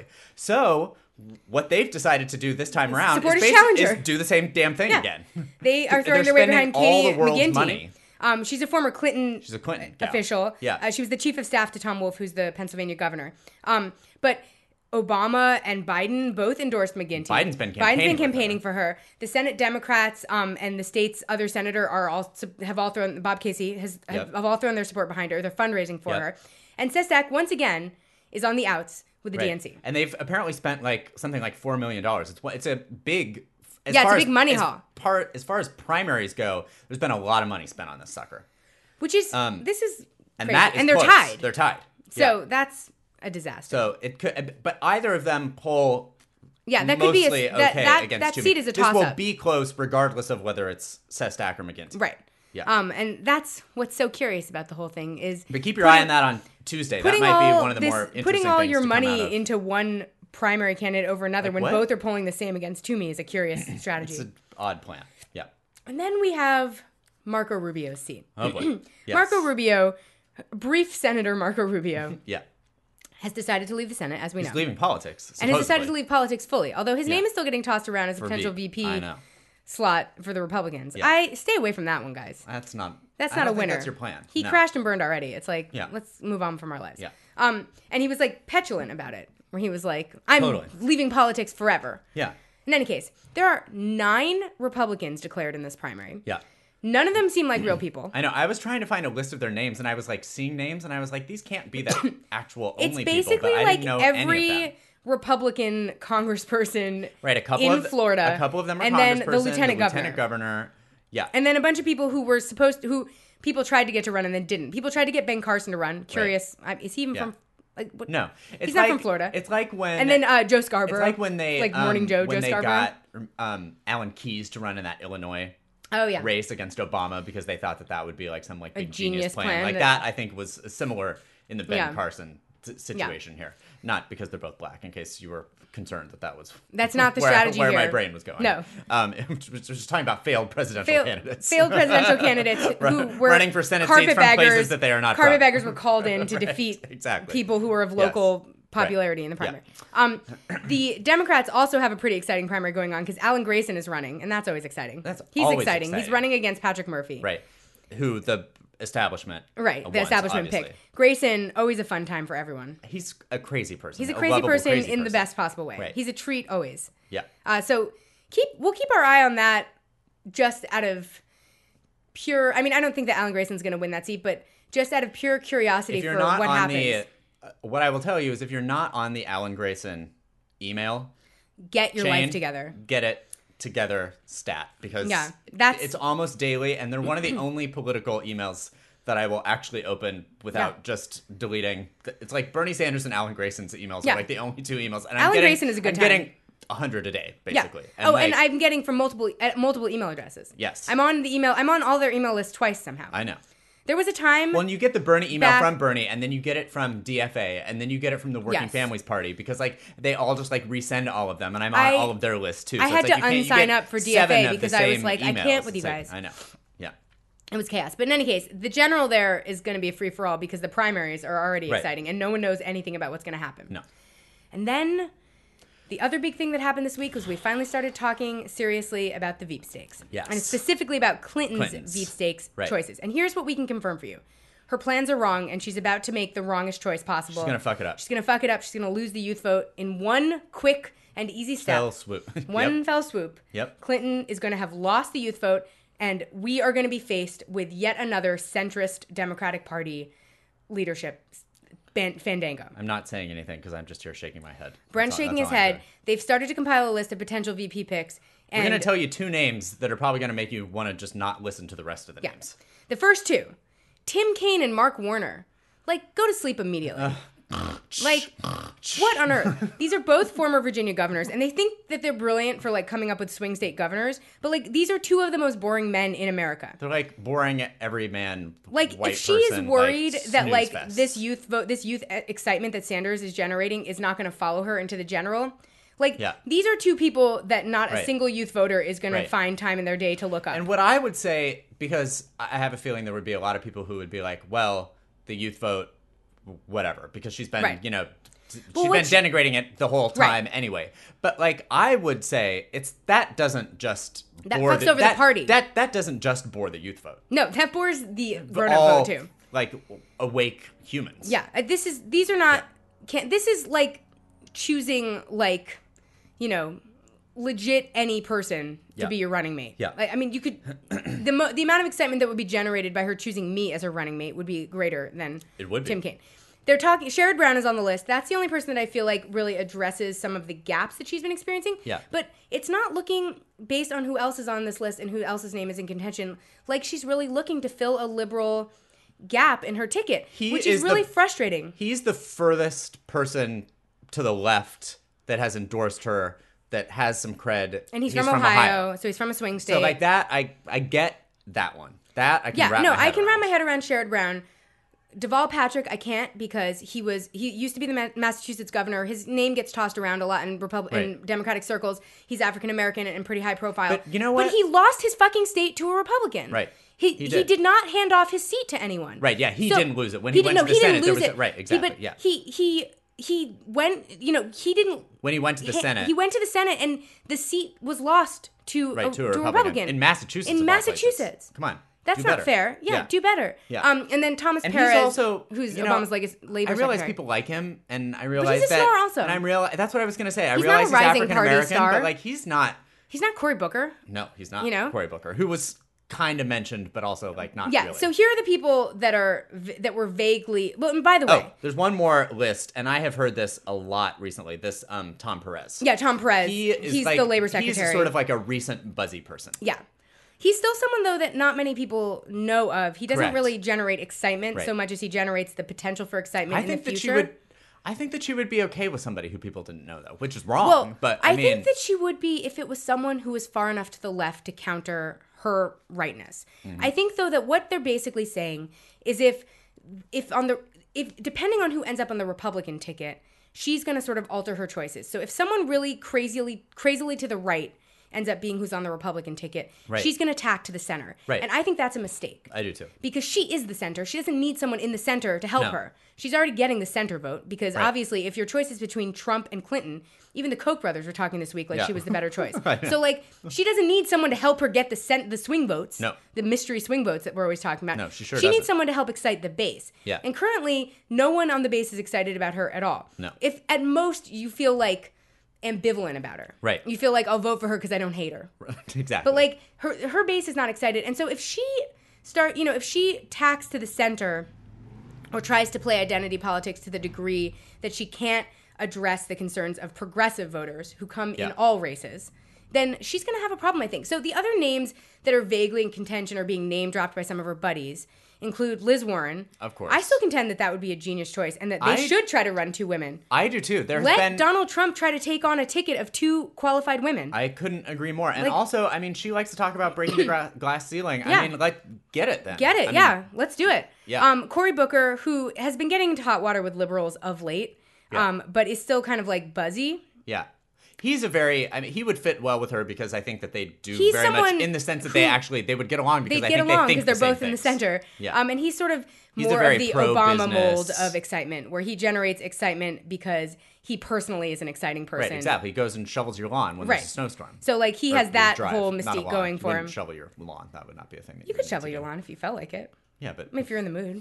So what they've decided to do this time around Support is, his basi- challenger. is do the same damn thing Yeah. again. They are throwing They're their weight spending behind all Katie the world's McGinty. money. Um, she's a former Clinton, She's a Clinton gal. official. Yeah. Uh, she was the chief of staff to Tom Wolfe, who's the Pennsylvania governor. Um, but Obama and Biden both endorsed McGinty. Biden's been Biden's campaigning been with campaigning her. for her. The Senate Democrats um, and the state's other senator are all have all thrown. Bob Casey has have, Yep. have all thrown their support behind her. They're fundraising for Yep. her. And Sestak once again is on the outs with the Right. D N C. And they've apparently spent like something like four million dollars. It's it's a big. As Yeah, it's a far big as, money as haul. Part as far as primaries go, there's been a lot of money spent on this sucker, Which is Um, this is and crazy. that is and they're close. tied. They're tied. so Yeah. that's a disaster. So it could, but either of them poll. Yeah, that could be mostly a, that, okay that, against that Toomey. seat is a This toss will up. be close regardless of whether it's Sestak or McGinty. Right. Yeah. Um, and that's what's so curious about the whole thing is But keep your putting- eye on that on Tuesday. That putting might all be one of the this- more interesting putting all things your to come out money of. into one primary candidate over another when what? both are polling the same against Toomey is a curious strategy. It's an odd plan. Yeah. And then we have Marco Rubio's seat. Oh boy. Yes. Marco Rubio, brief Senator Marco Rubio, Yeah. has decided to leave the Senate, as we He's know. leaving politics. and has decided to supposedly. leave politics fully, although his Yeah. name is still getting tossed around as a For potential V- V P I know. slot for the Republicans. Yeah. I stay away from that one, guys. That's not. That's I not a don't think winner. That's your plan. He No. crashed and burned already. It's like, Yeah. let's move on from our lives. Yeah. Um, and he was like petulant about it, where he was like, I'm Totally. leaving politics forever. Yeah. In any case, there are nine Republicans declared in this primary. Yeah. None of them seem like real people. I know. I was trying to find a list of their names, and I was like seeing names, and I was like, these can't be the actual It's only basically people. But I like didn't know any of every them. Republican congressperson Right, a couple in of Florida, a couple of them are and then the congressperson, lieutenant governor. lieutenant governor. Yeah. And then a bunch of people who were supposed to, who people tried to get to run and then didn't. People tried to get Ben Carson to run. Curious. I- Is he even Yeah. from, like, what? No, it's He's not like, from Florida. It's like when And then uh, Joe it's Scarborough. like when they like Morning um, Joe, when Joe they Scarborough. got um, Alan Keyes to run in that Illinois oh yeah, race against Obama because they thought that that would be like some like big genius, genius plan. plan Like that- that, I think was similar in the Ben Yeah. Carson s- situation here. Not because they're both black. In case you were concerned that that was That's not the where, strategy where my here. brain was going. No. um, it was just talking about failed presidential Failed, candidates. failed presidential candidates who were Running for Senate seats from places that they are not from. Carpetbaggers were called in to Right, defeat exactly. people who were of local popularity in the primary. Um, the Democrats also have a pretty exciting primary going on because Alan Grayson is running, and that's always exciting. That's He's always exciting. He's exciting. running against Patrick Murphy. Right. Who the establishment. Right, the wants, establishment obviously. pick. Grayson, always a fun time for everyone. He's a crazy person. He's a crazy lovable, person crazy in the person. best possible way. Right. He's a treat always. Yeah. Uh, so keep we'll keep our eye on that just out of pure. I mean, I don't think that Alan Grayson's going to win that seat, but just out of pure curiosity If you're for not what on happens, the, uh, what I will tell you is if you're not on the Alan Grayson email get your chain, life together. get it together stat because Yeah, that's- it's almost daily, and they're one of the only political emails that I will actually open without Yeah. just deleting. It's like Bernie Sanders and Alan Grayson's emails Yeah. are like the only two emails. And Alan I'm getting, Grayson is a good I'm time. getting a hundred a day, basically. Yeah. Oh, like, and I'm getting from multiple uh, multiple email addresses. Yes. I'm on the email. I'm on all their email lists twice somehow. I know. There was a time. Well, and you get the Bernie email Back- from Bernie, and then you get it from D F A, and then you get it from the Working Yes. Families Party because like they all just like resend all of them, and I'm on I- all of their lists too. I So had it's like to you can't- you unsign get up for D F A seven of the because I was same like, I emails. can't with you It's like, guys. I know. Yeah. It was chaos. But in any case, the general there is going to be a free for all because the primaries are already Right. exciting and no one knows anything about what's going to happen. No. And then the other big thing that happened this week was we finally started talking seriously about the Veep stakes. Yes. And specifically about Clinton's, Clinton's. Veep stakes Right. choices. And here's what we can confirm for you. Her plans are wrong, and she's about to make the wrongest choice possible. She's gonna fuck it up. She's going to fuck it up. She's going to lose the youth vote in one quick and easy step. Fell swoop. One Yep. fell swoop. Yep. Clinton is going to have lost the youth vote, and we are going to be faced with yet another centrist Democratic Party leadership ban- fandango. I'm not saying anything because I'm just here shaking my head. Brent's That's all- shaking that's his all I'm head. doing. They've started to compile a list of potential V P picks. And We're going to tell you two names that are probably going to make you want to just not listen to the rest of the yeah. names. The first two, Tim Kaine and Mark Warner. Like, go to sleep immediately. Like, what on earth? These are both former Virginia governors, and they think that they're brilliant for, like, coming up with swing state governors. But, like, these are two of the most boring men in America. They're like boring everyman Like, white if she is person, worried like, that, snooze like, fest. this youth vote, this youth e- excitement that Sanders is generating is not going to follow her into the general, like, Yeah. these are two people that not a Right. single youth voter is going Right. to find time in their day to look up. And what I would say, because I have a feeling there would be a lot of people who would be like, well, the youth vote, whatever, because she's been, Right. you know, t- Well, she's what been denigrating it the whole Right. time anyway. But like, I would say it's that doesn't just That bore fucks the, over the that, party. That that doesn't just bore the youth vote. No, that bores the grown All, up vote too. like awake humans. Yeah, uh, this is these are not. Can this is like choosing like, you know, legit any person to Yeah. be your running mate. Yeah. Like, I mean, you could the mo- the amount of excitement that would be generated by her choosing me as her running mate would be greater than It would be. Tim Kaine. They're talking. Sherrod Brown is on the list. That's the only person that I feel like really addresses some of the gaps that she's been experiencing. Yeah. But it's not looking based on who else is on this list and who else's name is in contention. Like she's really looking to fill a liberal gap in her ticket, He which is, is really the- frustrating. He's the furthest person to the left that has endorsed her, that has some cred. And he's, from, Ohio, so he's from a swing state. So like that, I I get that one. That I can yeah, wrap no, my head I can around. wrap my head around Sherrod Brown. Deval Patrick, I can't because he was he used to be the Ma- Massachusetts governor. His name gets tossed around a lot in Republican in Right. Democratic circles. He's African American and pretty high profile. But you know what? But he lost his fucking state to a Republican. Right. He He he did. did, not hand off his seat to anyone. Right, yeah, he So- didn't lose it. When he did- went no, to the he didn't Senate, there lose was a- it. right, He- exactly, but yeah. he he he went. You know, he didn't. When he went to the he, Senate, he went to the Senate, and the seat was lost to right a, to a to Republican. in Massachusetts. In of all places. Massachusetts. Come on, That's do not better. fair. Yeah, Yeah. do better. Yeah. Um, and then Thomas And Perez, he's also, who's you know, Obama's like labor I realize secretary. people like him, and I realize a that. star also. And I'm real. That's what I was gonna say. I He's not a realize he's rising African party American, star. but like he's not. He's not Cory Booker. No, he's not. You know? Cory Booker, who was kind of mentioned, but also like not. Yeah. Really. So here are the people that are v- that were vaguely. Well, and by the way, Oh, there's one more list, and I have heard this a lot recently. This um Tom Perez. yeah, Tom Perez. He is he's like, the labor secretary. He's sort of like a recent buzzy person. Yeah. He's still someone, though, that not many people know of. He doesn't Correct. really generate excitement Right. so much as he generates the potential for excitement I in think the that she future. would. I think that she would be okay with somebody who people didn't know, though, which is wrong. Well, but I, I, mean, think that she would be if it was someone who was far enough to the left to counter her rightness. Mm-hmm. I think, though, that what they're basically saying is if, if on the, if depending on who ends up on the Republican ticket, she's going to sort of alter her choices. So if someone really crazily, crazily to the right ends up being who's on the Republican ticket, Right. she's going to tack to the center. Right. And I think that's a mistake. I do too. Because she is the center. She doesn't need someone in the center to help No. her. She's already getting the center vote because Right. obviously if your choice is between Trump and Clinton, even the Koch brothers were talking this week like Yeah. she was the better choice. I know. So like she doesn't need someone to help her get the cent- the swing votes, No. the mystery swing votes that we're always talking about. No, she sure She needs doesn't. someone to help excite the base. Yeah. And currently no one on the base is excited about her at all. No. If at most you feel like ambivalent about her. Right. You feel like I'll vote for her because I don't hate her. Exactly. But like her her base is not excited. And so if she start, you know, if she tacks to the center or tries to play identity politics to the degree that she can't address the concerns of progressive voters who come Yeah. in all races, then she's going to have a problem, I think. So the other names that are vaguely in contention or being name dropped by some of her buddies include Liz Warren. Of course. I still contend that that would be a genius choice and that they I- should try to run two women. I do too. There's Let been. Donald Trump try to take on a ticket of two qualified women. I couldn't agree more. And Like- also, I mean, she likes to talk about breaking the gra- glass ceiling. Yeah. I mean, like, get it then. Get it, I mean, yeah. Let's do it. Yeah. Um, Cory Booker, who has been getting into hot water with liberals of late, Yeah. um, but is still kind of like buzzy. Yeah. He's a very, I mean, he would fit well with her because I think that they do He's very much someone in the sense that they who- actually, they would get along because They I get think along they think because they're the same both in the things. center. Yeah. Um, and he's sort of He's a more very of the Obama mold pro-business. of excitement, where he generates excitement because he personally is an exciting person. Right, exactly. He goes and shovels your lawn when Right. there's a snowstorm. So like he Or has you that drive, whole not a mystique lawn. going You for wouldn't him. shovel your lawn. That would not be a thing. That You would could need shovel to your do. lawn if you felt like it. Yeah, but I mean, if you're in the mood.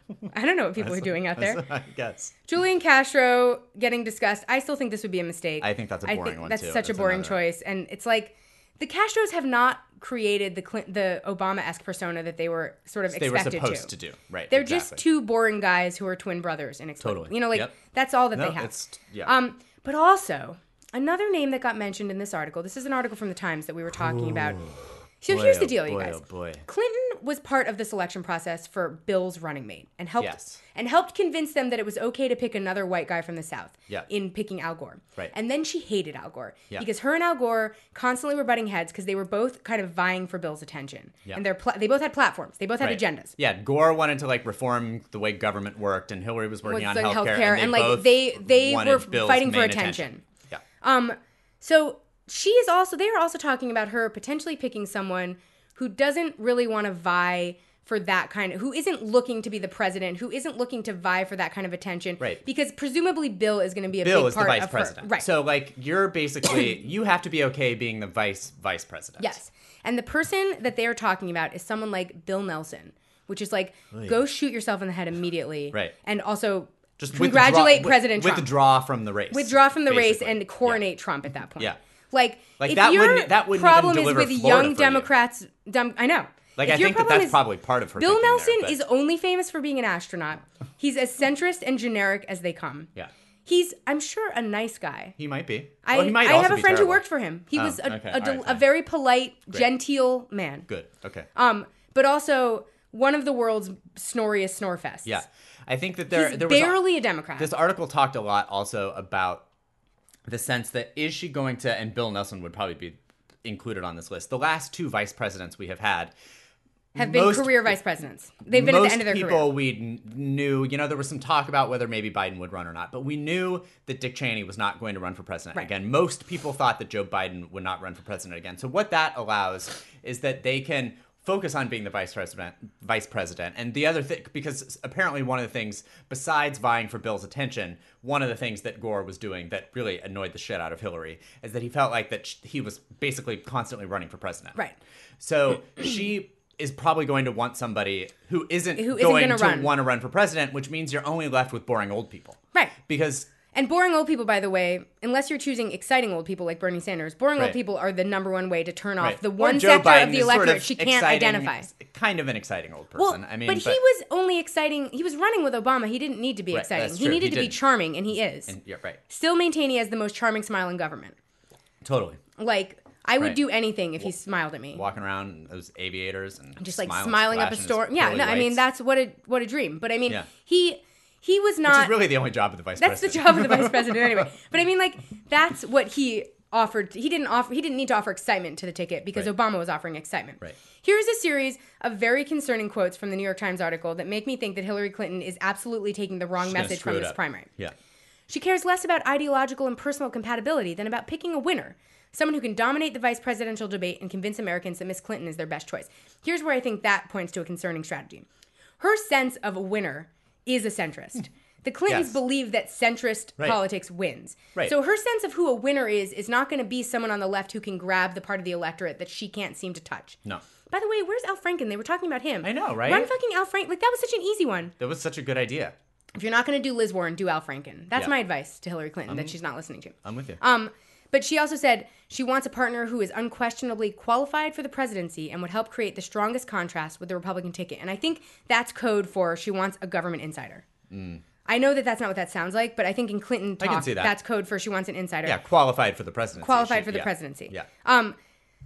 I don't know what people are doing out there. I guess. Julian Castro getting discussed. I still think this would be a mistake. I think that's a I boring think one that's too. such That's a boring another- choice, and it's like the Castros have not created the Clint, the Obama-esque persona that they were sort of They were expected supposed to. to do. Right. They're exactly. just two boring guys who are twin brothers inexplicably. Totally. You know, like Yep. that's all that No, they have. it's yeah. Um, but also another name that got mentioned in this article. This is an article from the Times that we were talking about. So Boy, here's the oh deal, you boy, guys. Oh boy. Clinton was part of the selection process for Bill's running mate and helped Yes. and helped convince them that it was okay to pick another white guy from the South Yeah. in picking Al Gore. Right. And then she hated Al Gore Yeah. because her and Al Gore constantly were butting heads because they were both kind of vying for Bill's attention. Yeah. And they're pla- they both had platforms. They both had Right. agendas. Yeah, Gore wanted to like reform the way government worked, and Hillary was working Was on like healthcare, healthcare, and, and, they like both they they wanted were Bill's fighting for main attention. Yeah. Um, so she is also, they are also talking about her potentially picking someone who doesn't really want to vie for that kind of, who isn't looking to be the president, who isn't looking to vie for that kind of attention. Right. Because presumably Bill is going to be a Bill big is the part vice of president. her. Right. So like you're basically you have to be okay being the vice vice president. Yes. And the person that they are talking about is someone like Bill Nelson, which is like, go shoot yourself in the head immediately. Right. And also Just congratulate withdraw, President with, Trump. Withdraw from the race. Withdraw from the basically. race and coronate Yeah. Trump at that point. Yeah. Like, Like, if that your wouldn't- that wouldn't even problem is deliver with Florida young for you. Democrats, dem- I know. Like If I your think that problem that's is- probably part of her. Bill thinking Nelson there, but- is only famous for being an astronaut. He's as centrist and generic as they come. Yeah. He's, I'm sure, a nice guy. He might be. I, Well, he might I also have a be friend terrible. who worked for him. He Oh, was a, okay. a, All del- right, a fine. very polite, genteel man. Good. Okay. Um, but also one of the world's snoriest snorefests. Yeah. I think that there He's there was barely a Democrat. This article talked a lot also about the sense that is she going to, and Bill Nelson would probably be included on this list. The last two vice presidents we have had have been most- career vice presidents. They've been at the end of their Most career. people we kn- knew, you know, there was some talk about whether maybe Biden would run or not, but we knew that Dick Cheney was not going to run for president Right. again. Most people thought that Joe Biden would not run for president again. So what that allows is that they can focus on being the vice president, vice president. And the other thing, because apparently one of the things, besides vying for Bill's attention, one of the things that Gore was doing that really annoyed the shit out of Hillary is that he felt like that sh- he was basically constantly running for president. Right. So she is probably going to want somebody who isn't, Who isn't going gonna to run. want to run for president, which means you're only left with boring old people. Right. Because And boring old people, by the way, unless you're choosing exciting old people like Bernie Sanders, boring Right. old people are the number one way to turn off right. the Or one Joe sector Biden of the is sort electorate of she can't exciting- identify. Kind of an exciting old Well, person. I mean, but, he was only exciting. He was running with Obama. He didn't need to be Right, exciting. that's He true. needed He to be didn't. charming, and he is. And you're right. Still maintain he has the most charming smile in government. Totally. Like, I would Right. do anything if he smiled at me. Walking around in those aviators and Just like smiling, smiling up a flashing his storm. Yeah, pearly no, I mean whites, that's what a what a dream. But I mean, Yeah. he he was which not. is really the only job of the vice That's the president. job of the vice president anyway. But I mean, like, that's what he offered. He didn't offer. He didn't need to offer excitement to the ticket because Right. Obama was offering excitement. Right. Here's a series of very concerning quotes from the New York Times article that make me think that Hillary Clinton is absolutely taking the wrong She's gonna message screw from it this up. primary. Yeah. She cares less about ideological and personal compatibility than about picking a winner. Someone who can dominate the vice presidential debate and convince Americans that Miss Clinton is their best choice. Here's where I think that points to a concerning strategy. Her sense of a winner is a centrist. The Clintons Yes. believe that centrist Right. politics wins. Right. So her sense of who a winner is is not going to be someone on the left who can grab the part of the electorate that she can't seem to touch. No. By the way, where's Al Franken? They were talking about him. I know, right? Run fucking Al Franken. Like, that was such an easy one. That was such a good idea. If you're not going to do Liz Warren, do Al Franken. That's Yeah. my advice to Hillary Clinton that she's not listening to. I'm with you. Um, but she also said she wants a partner who is unquestionably qualified for the presidency and would help create the strongest contrast with the Republican ticket. And I think that's code for she wants a government insider. Mm. I know that that's not what that sounds like, but I think in Clinton talk, I can see that. that's code for she wants an insider. Yeah, qualified for the presidency. Qualified She- for the yeah. presidency. Yeah. Um,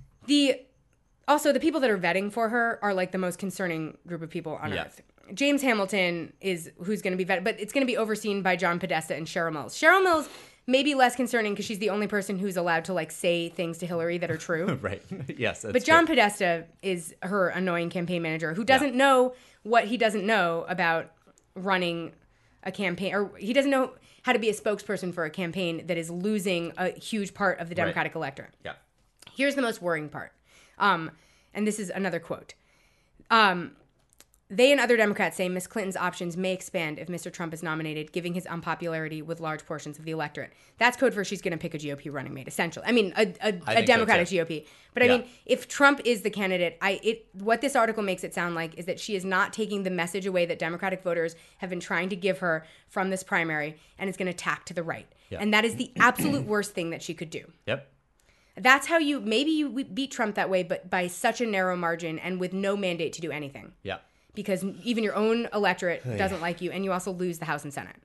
the also the people that are vetting for her are like the most concerning group of people on Yeah. earth. James Hamilton is who's going to be vetted, but it's going to be overseen by John Podesta and Cheryl Mills. Cheryl Mills may be less concerning because she's the only person who's allowed to like say things to Hillary that are true. Right. Yes. That's But John true. Podesta is her annoying campaign manager who doesn't know what he doesn't know about running a campaign, or he doesn't know how to be a spokesperson for a campaign that is losing a huge part of the Democratic electorate. Yeah. Here's the most worrying part. Um, and this is another quote. Um, They and other Democrats say Miz Clinton's options may expand if Mister Trump is nominated, giving his unpopularity with large portions of the electorate. That's code for she's going to pick a G O P running mate, essentially. I mean, a, a, a Democratic so G O P. But I yeah. mean, if Trump is the candidate, I it what this article makes it sound like is that she is not taking the message away that Democratic voters have been trying to give her from this primary, and is going to tack to the right. Yep. And that is the absolute worst thing that she could do. Yep. That's how you, maybe you beat Trump that way, but by such a narrow margin and with no mandate to do anything. Yeah. Because even your own electorate doesn't like you, and you also lose the House and Senate.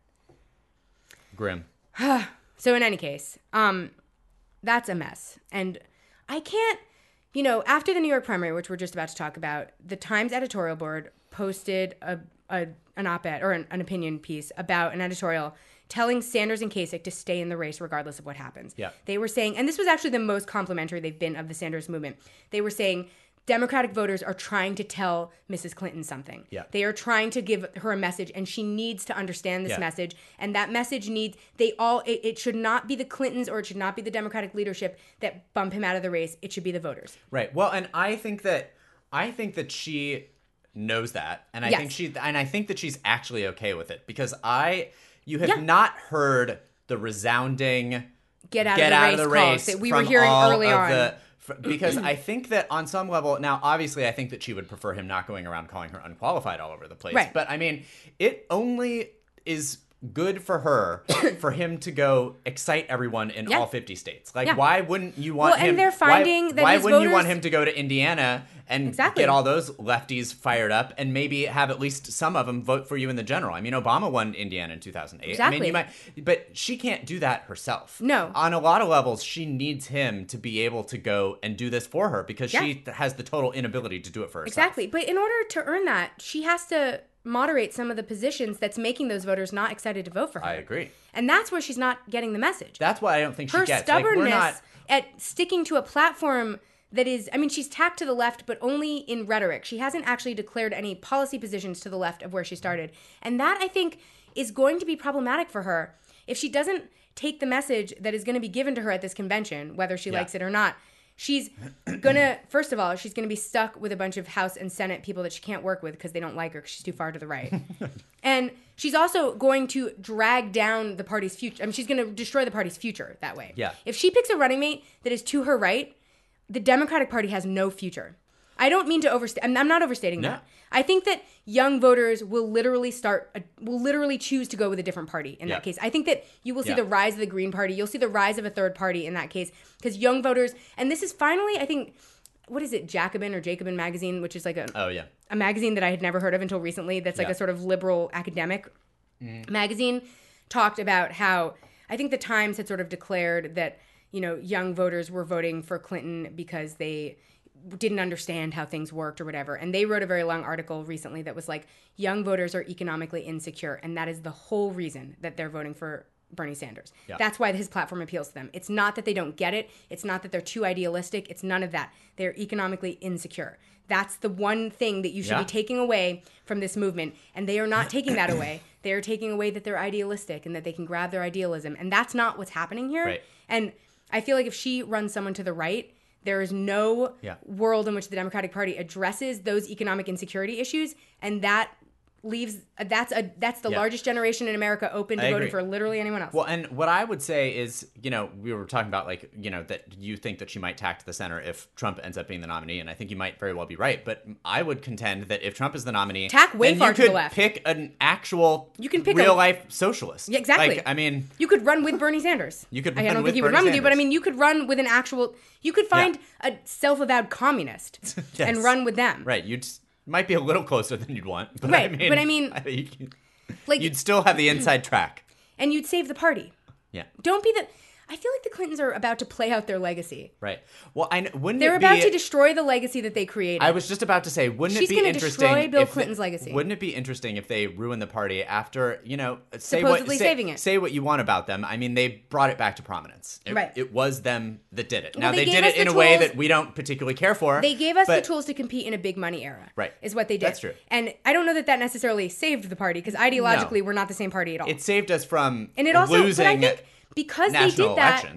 Grim. So in any case, um, that's a mess. And I can't, you know, after the New York primary, which we're just about to talk about, the Times editorial board posted a, a an op-ed or an, an opinion piece about an editorial telling Sanders and Kasich to stay in the race regardless of what happens. Yeah. They were saying, and this was actually the most complimentary they've been of the Sanders movement, they were saying Democratic voters are trying to tell Missus Clinton something. Yeah. They are trying to give her a message, and she needs to understand this yeah. message. And that message needs, they all, it, it should not be the Clintons or it should not be the Democratic leadership that bump him out of the race. It should be the voters. Right. Well, and I think that, I think that she knows that. And I yes. think she, and I think that she's actually okay with it because I, you have yeah. not heard the resounding get out, get of, the out race of the calls race that we from were hearing all early of on. The, because I think that on some level, now obviously I think that she would prefer him not going around calling her unqualified all over the place. Right. But I mean, it only is good for her for him to go excite everyone in yeah. all fifty states. Like, yeah. why wouldn't you want well, him? And they're finding why, that why his wouldn't voters, you want him to go to Indiana and exactly. get all those lefties fired up and maybe have at least some of them vote for you in the general? I mean, Obama won Indiana in two thousand eight. Exactly. I mean, you might, but she can't do that herself. No. On a lot of levels, she needs him to be able to go and do this for her because yeah. she has the total inability to do it for herself. Exactly. But in order to earn that, she has to moderate some of the positions that's making those voters not excited to vote for her. I agree. And that's where she's not getting the message. That's why I don't think she her gets. stubbornness like, we're not... at sticking to a platform that is, I mean, she's tacked to the left, but only in rhetoric. She hasn't actually declared any policy positions to the left of where she started. And that, I think, is going to be problematic for her if she doesn't take the message that is going to be given to her at this convention, whether she yeah. likes it or not. She's going to, first of all, she's going to be stuck with a bunch of House and Senate people that she can't work with because they don't like her because she's too far to the right. And she's also going to drag down the party's future. I mean, she's going to destroy the party's future that way. Yeah. If she picks a running mate that is to her right, the Democratic Party has no future. I don't mean to overstate. I'm, I'm not overstating no. that. I think that young voters will literally start, a, will literally choose to go with a different party in yeah. that case. I think that you will see yeah. the rise of the Green Party. You'll see the rise of a third party in that case because young voters, and this is finally, I think, what is it, Jacobin or Jacobin magazine, which is like a oh yeah a magazine that I had never heard of until recently. That's like yeah. a sort of liberal academic mm. magazine. Talked about how I think the Times had sort of declared that, you know, young voters were voting for Clinton because they didn't understand how things worked or whatever. And they wrote a very long article recently that was like, young voters are economically insecure. And that is the whole reason that they're voting for Bernie Sanders. Yeah. That's why his platform appeals to them. It's not that they don't get it. It's not that they're too idealistic. It's none of that. They're economically insecure. That's the one thing that you should yeah. be taking away from this movement. And they are not taking that away. They are taking away that they're idealistic and that they can grab their idealism. And that's not what's happening here. Right. And I feel like if she runs someone to the right, there is no yeah. world in which the Democratic Party addresses those economic insecurity issues, and that leaves that's a that's the yeah. largest generation in America open to I voting agree. for literally anyone else. Well, and what I would say is, you know, we were talking about like, you know, that you think that she might tack to the center if Trump ends up being the nominee, and I think you might very well be right. But I would contend that if Trump is the nominee, tack way then far you to could the left. Pick an actual, you can pick real a, life socialist. Yeah, exactly. Like, I mean, you could run with Bernie Sanders. You could. I Run don't with think he would Bernie run Sanders. with you, but I mean, you could run with an actual. You could find yeah. a self-avowed communist yes. and run with them. Right. You'd might be a little closer than you'd want. But right. I mean, but I mean, you, like you'd still have the inside track. And you'd save the party. Yeah. Don't be the. I feel like the Clintons are about to play out their legacy. Right. Well, I wouldn't. They're it about be, to destroy the legacy that they created. I was just about to say, wouldn't She's it be gonna interesting? destroy Bill if Clinton's the, legacy. Wouldn't it be interesting if they ruin the party after, you know, say Supposedly what say, saving it. say what you want about them? I mean, they brought it back to prominence. It, Right. It was them that did it. Well, now they they, gave did us it in the a way tools- that we don't particularly care for. They gave us but, the tools to compete in a big money era. Right. Is what they did. That's true. And I don't know that that necessarily saved the party because ideologically No. we're not the same party at all. It saved us from and it also, losing but I think because they national did that, elections.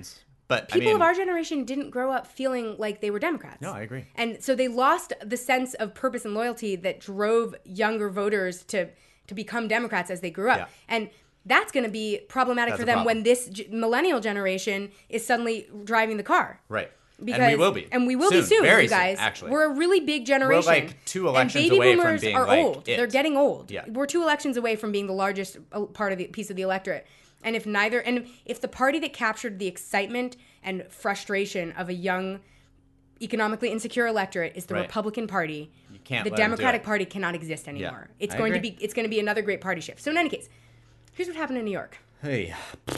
But people I mean, of our generation didn't grow up feeling like they were Democrats. No, I agree. And so they lost the sense of purpose and loyalty that drove younger voters to to become Democrats as they grew up. Yeah. And that's going to be problematic That's for a them problem. when this g- millennial generation is suddenly driving the car. Right. Because, and we will be. And we will soon, be soon, very you guys. Soon, actually. We're a really big generation. We're like two elections and baby away from boomers being are like old. it. They're getting old. Yeah. We're two elections away from being the largest uh, part of the piece of the electorate. And if neither, and if the party that captured the excitement and frustration of a young, economically insecure electorate is the Right. Republican Party, You can't the let 'em do Democratic it. Party cannot exist anymore. It's I going agree. to be, it's going to be another great party shift. So in any case, here's what happened in New York. Hey.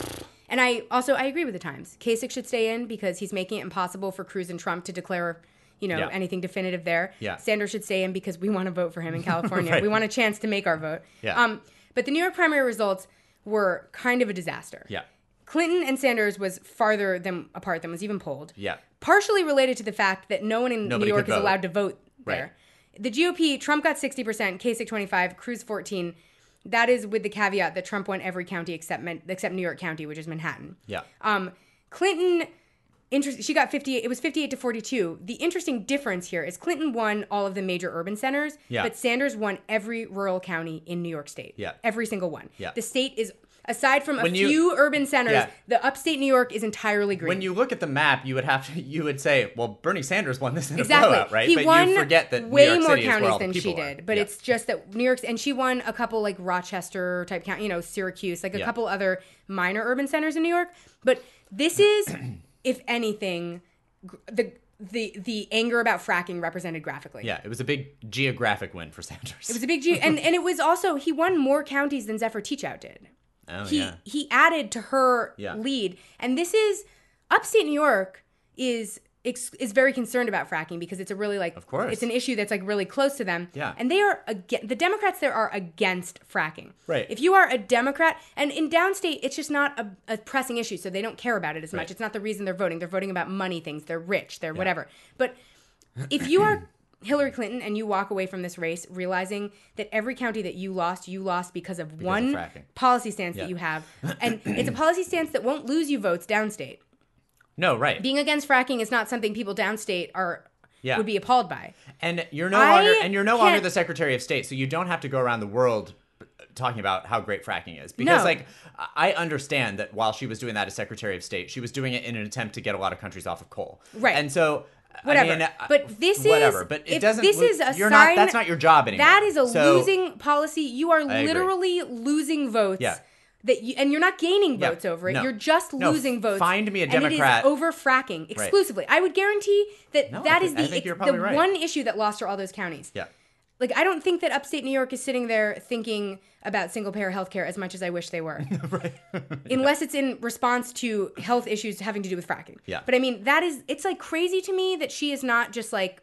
And I also, I agree with the Times. Kasich should stay in because he's making it impossible for Cruz and Trump to declare, you know, Yeah. anything definitive there. Yeah. Sanders should stay in because we want to vote for him in California. Right. We want a chance to make our vote. Yeah. Um, but the New York primary results were kind of a disaster. Yeah. Clinton and Sanders was farther than apart than was even polled. Yeah. Partially related to the fact that no one in Nobody New York could is vote. allowed to vote there. Right. The G O P, Trump got sixty percent, Kasich twenty-five, Cruz fourteen. That is with the caveat that Trump won every county except except New York County, which is Manhattan. Yeah. Um, Clinton, inter- she got fifty-eight. It was fifty-eight to forty-two. The interesting difference here is Clinton won all of the major urban centers, Yeah. but Sanders won every rural county in New York State. Yeah. Every single one. Yeah. The state is, aside from a When you- few urban centers, Yeah. the upstate New York is entirely green. When you look at the map, you would have to, you would say, well, Bernie Sanders won this in Exactly. a blowout, right? He but won you forget that way New York more City is where counties all the than she people are. did. But Yeah. it's just that New York's, and she won a couple like Rochester type count, you know, Syracuse, like a Yeah. couple other minor urban centers in New York. But this is, if anything, gr- the the the anger about fracking represented graphically. Yeah, it was a big geographic win for Sanders. It was a big G, and and it was also he won more counties than Zephyr Teachout did. oh, he yeah. he added to her Yeah. lead, and this is upstate New York is ex- is very concerned about fracking because it's a really like Of course. it's an issue that's like really close to them. Yeah. and they are again the Democrats there are against fracking. Right. If you are a Democrat, and in downstate it's just not a, a pressing issue, so they don't care about it as much. Right. It's not the reason they're voting. They're voting about money things. They're rich. They're whatever. But if you are Hillary Clinton and you walk away from this race realizing that every county that you lost, you lost because of one fracking. policy stance Yeah. that you have. And it's a policy stance that won't lose you votes downstate. No, right. Being against fracking is not something people downstate are Yeah. would be appalled by. And you're no I longer and you're no longer can't- the Secretary of State, so you don't have to go around the world talking about how great fracking is. Because No. like I understand that while she was doing that as Secretary of State, she was doing it in an attempt to get a lot of countries off of coal. Right. And so Whatever. I mean, but this whatever. is But it if doesn't this lo- is a you're sign not that's not your job anymore. That is a So- losing policy. You are agree. literally losing votes. Yeah. That you, and you're not gaining Yeah. votes over it. No. You're just No, losing votes. find me a And it Democrat- is over fracking exclusively. I would guarantee that No, I that think- is I the think you're the probably right. one issue that lost her all those counties. Yeah. Like, I don't think that upstate New York is sitting there thinking about single payer healthcare as much as I wish they were. right. Unless it's in response to health issues having to do with fracking. Yeah. But I mean, that is, it's like crazy to me that she is not just like,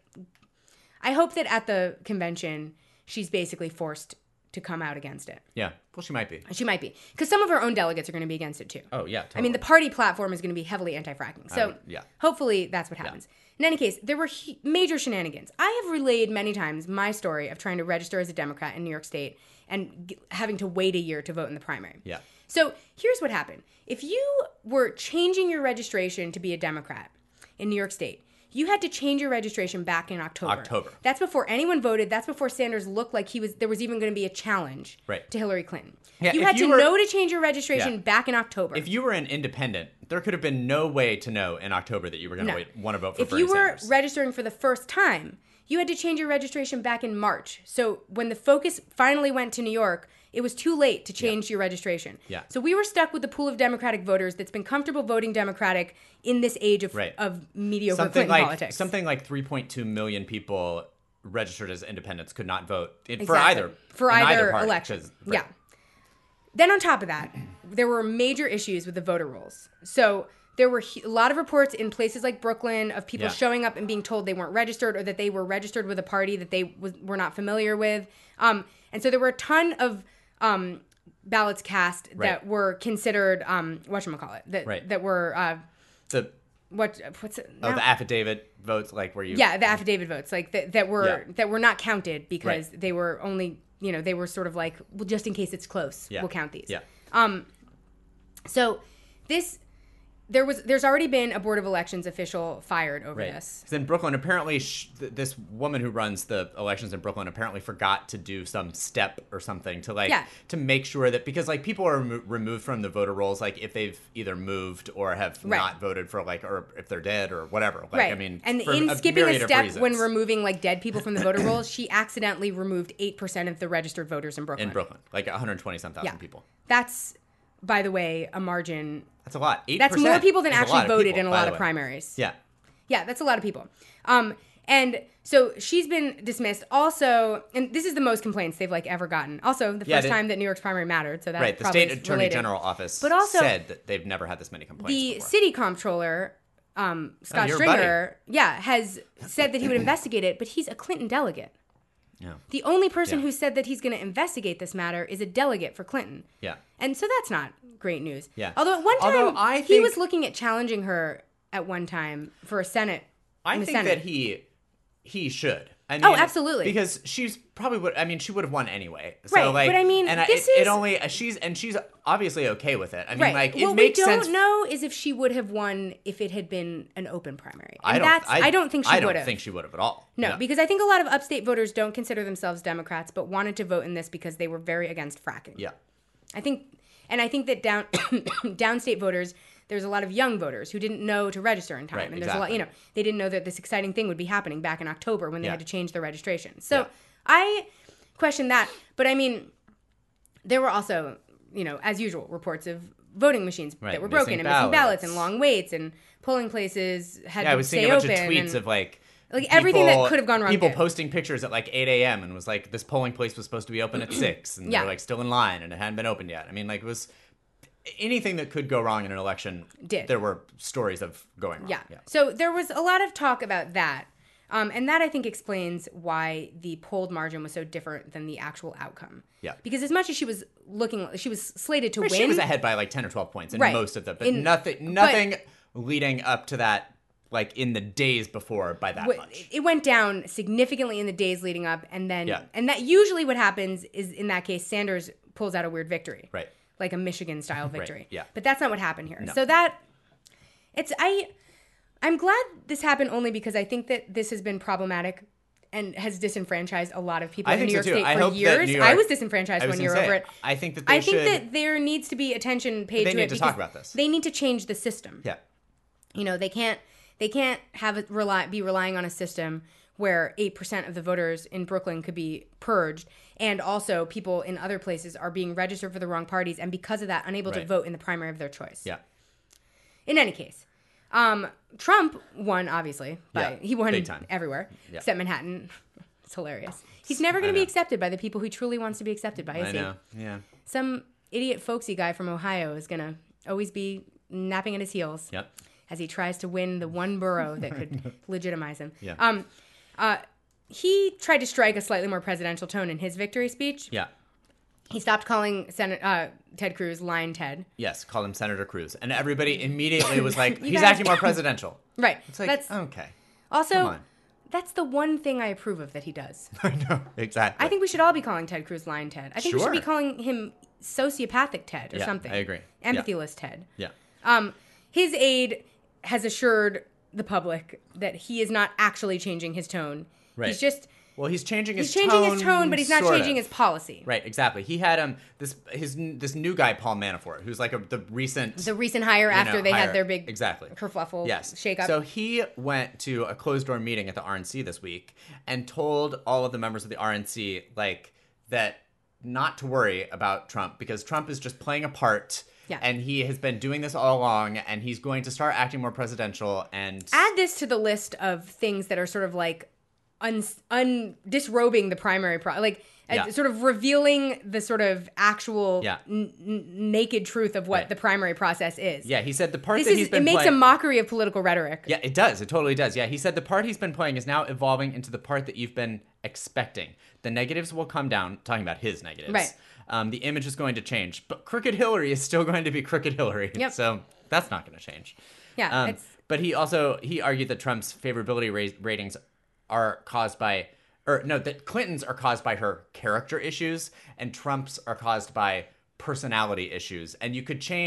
I hope that at the convention, she's basically forced to come out against it. Yeah. Well, she might be. She might be. Because some of her own delegates are going to be against it too. Oh, yeah. I mean, the party platform is going to be heavily anti-fracking. So would- yeah. hopefully that's what happens. In any case, there were he- major shenanigans. I have relayed many times my story of trying to register as a Democrat in New York State and g- having to wait a year to vote in the primary. Yeah. So here's what happened. If you were changing your registration to be a Democrat in New York State, you had to change your registration back in October. October. That's before anyone voted. That's before Sanders looked like he was. There was even going to be a challenge Right. to Hillary Clinton. Yeah, you if had you to were- know to change your registration Yeah. back in October. If you were an independent, there could have been no way to know in October that you were going to No. wait want to vote for if Bernie you were Sanders. registering for the first time, you had to change your registration back in March. So when the focus finally went to New York, it was too late to change your registration. Yeah. So we were stuck with the pool of Democratic voters that's been comfortable voting Democratic in this age of, Right. of mediocre something Clinton like politics. something like three point two million people registered as independents could not vote in, for Exactly. either for in either party, election. 'cause- right. Yeah. Then on top of that, there were major issues with the voter rolls. So there were hu- a lot of reports in places like Brooklyn of people Yeah. showing up and being told they weren't registered or that they were registered with a party that they was, were not familiar with. Um, and so there were a ton of um, ballots cast Right. that were considered um, whatchamacallit, that Right. that were uh, The what what's it? oh now? the affidavit votes like where you Yeah, the affidavit votes, like that, that were Yeah. that were not counted because Right. they were only, you know, they were sort of like, well, just in case it's close, Yeah. we'll count these. Yeah. Um, so this there was there's already been a Board of Elections official fired over Right. this. 'Cause in Brooklyn, apparently, sh- th- this woman who runs the elections in Brooklyn apparently forgot to do some step or something to like Yeah. to make sure that because like people are remo- removed from the voter rolls like if they've either moved or have Right. not voted for like or if they're dead or whatever. Like Right. I mean, and for in a skipping a myriad of step reasons. when removing like dead people from the voter rolls, she accidentally removed eight percent of the registered voters in Brooklyn. in Brooklyn, like one hundred twenty some thousand Yeah. people. That's, by the way, a margin. That's a lot. eight percent That's more people than is a actually lot of voted people, in a by lot the of way. primaries. Yeah. Yeah, that's a lot of people. Um, and so she's been dismissed. Also, and this is the most complaints they've like ever gotten. Also, the first Yeah, the- time that New York's primary mattered. So that Right. The probably state is attorney related. general office But also, said that they've never had this many complaints the before. city comptroller, um, Scott your Stringer, yeah, has said that he would investigate it, but he's a Clinton delegate. Yeah. The only person Yeah. who said that he's going to investigate this matter is a delegate for Clinton. Yeah. And so that's not great news. Yeah. Although at one time Although I he think- was looking at challenging her at one time for a Senate. I in the think Senate. that he he should. I mean, Oh, absolutely. Because she's probably would. I mean, she would have won anyway. So Right, like, but I mean, and this I, it, is- it only she's and she's obviously okay with it. I mean, Right. like it what we makes don't sense. know is if she would have won if it had been an open primary. And I don't. that's, I, don't think she I would don't have. think she would have at all. No, Yeah. because I think a lot of upstate voters don't consider themselves Democrats, but wanted to vote in this because they were very against fracking. Yeah. I think, and I think that down downstate voters, there's a lot of young voters who didn't know to register in time, Right, and there's a lot, exactly. you know, they didn't know that this exciting thing would be happening back in October when they Yeah. had to change their registration. So Yeah. I question that, but I mean, there were also, you know, as usual, reports of voting machines Right, that were missing broken and missing ballots ballots. and long waits and polling places had Yeah, I to was stay seeing a bunch of open. tweets and, of like. like everything that people- could have gone wrong. People did. posting pictures at like eight a.m. and was like, this polling place was supposed to be open at six, and Yeah. they're like still in line, and it hadn't been opened yet. I mean, like it was anything that could go wrong in an election. Did. There were stories of going wrong. Yeah. yeah. So there was a lot of talk about that. Um, and that I think explains why the polled margin was so different than the actual outcome. Yeah. Because as much as she was looking, she was slated to Right, win. She was ahead by like ten or twelve points in Right. most of them, but In- nothing, nothing leading up to that, like in the days before by that w- much. It went down significantly in the days leading up, and then, Yeah. and that usually what happens is in that case, Sanders pulls out a weird victory, Right. like a Michigan style victory. yeah. But that's not what happened here. No. So that it's I, I'm glad this happened only because I think that this has been problematic and has disenfranchised a lot of people I in think New so York too. State I for hope that years. New York- I was disenfranchised I was one year gonna say, over it. I think that they I think should. that there needs to be attention paid They to need it to because talk about this. they need to change the system. yeah. You know, they can't they can't have it rely be relying on a system where eight percent of the voters in Brooklyn could be purged, and also people in other places are being registered for the wrong parties, and because of that, unable to Right. vote in the primary of their choice. Yeah. In any case, um, Trump won, obviously. By, Yeah, he won big time. everywhere, Yeah. except Manhattan. It's hilarious. He's never going I to be know. accepted by the people he truly wants to be accepted by, is I he? know. Yeah. Some idiot folksy guy from Ohio is going to always be napping at his heels Yep. as he tries to win the one borough that could legitimize him. Yeah. Um, uh, he tried to strike a slightly more presidential tone in his victory speech. Yeah. He stopped calling Sen- uh, Ted Cruz Lying Ted. Yes. Call him Senator Cruz, and everybody immediately was like, You "He's guys- acting more presidential." Right. It's like, That's okay. also come on. that's the one thing I approve of that he does. I know exactly. I think we should all be calling Ted Cruz Lying Ted. I think we should be Sure. calling him sociopathic Ted or Yeah, something. I agree. Yeah. Empathyless Ted. Yeah. Um, his aide has assured the public that he is not actually changing his tone. Right. He's just Well, he's changing he's his changing tone, his tone, but he's not sort changing of. his policy. Right, exactly. He had um this his this new guy Paul Manafort, who's like a, the recent The recent hire you after know, they hire- had their big exactly kerfuffle yes shakeup. So he went to a closed door meeting at the R N C this week and told all of the members of the R N C like that not to worry about Trump because Trump is just playing a part. Yeah. And he has been doing this all along, and he's going to start acting more presidential. And Add this to the list of things that are sort of like un, un disrobing the primary pro, like uh, Yeah. sort of revealing the sort of actual Yeah. n- n- naked truth of what Right. the primary process is. yeah, he said the part This that is he's it been makes playing, a mockery of political rhetoric. Yeah, it does. It totally does. Yeah, he said the part he's been playing is now evolving into the part that you've been expecting. The negatives will come down, talking about his negatives. Right. Um, the image is going to change, but Crooked Hillary is still going to be Crooked Hillary. Yep. So that's not going to change. Yeah, Um, it's but he also, he argued that Trump's favorability ra- ratings are caused by, or no, that Clinton's are caused by her character issues and Trump's are caused by personality issues. And you could change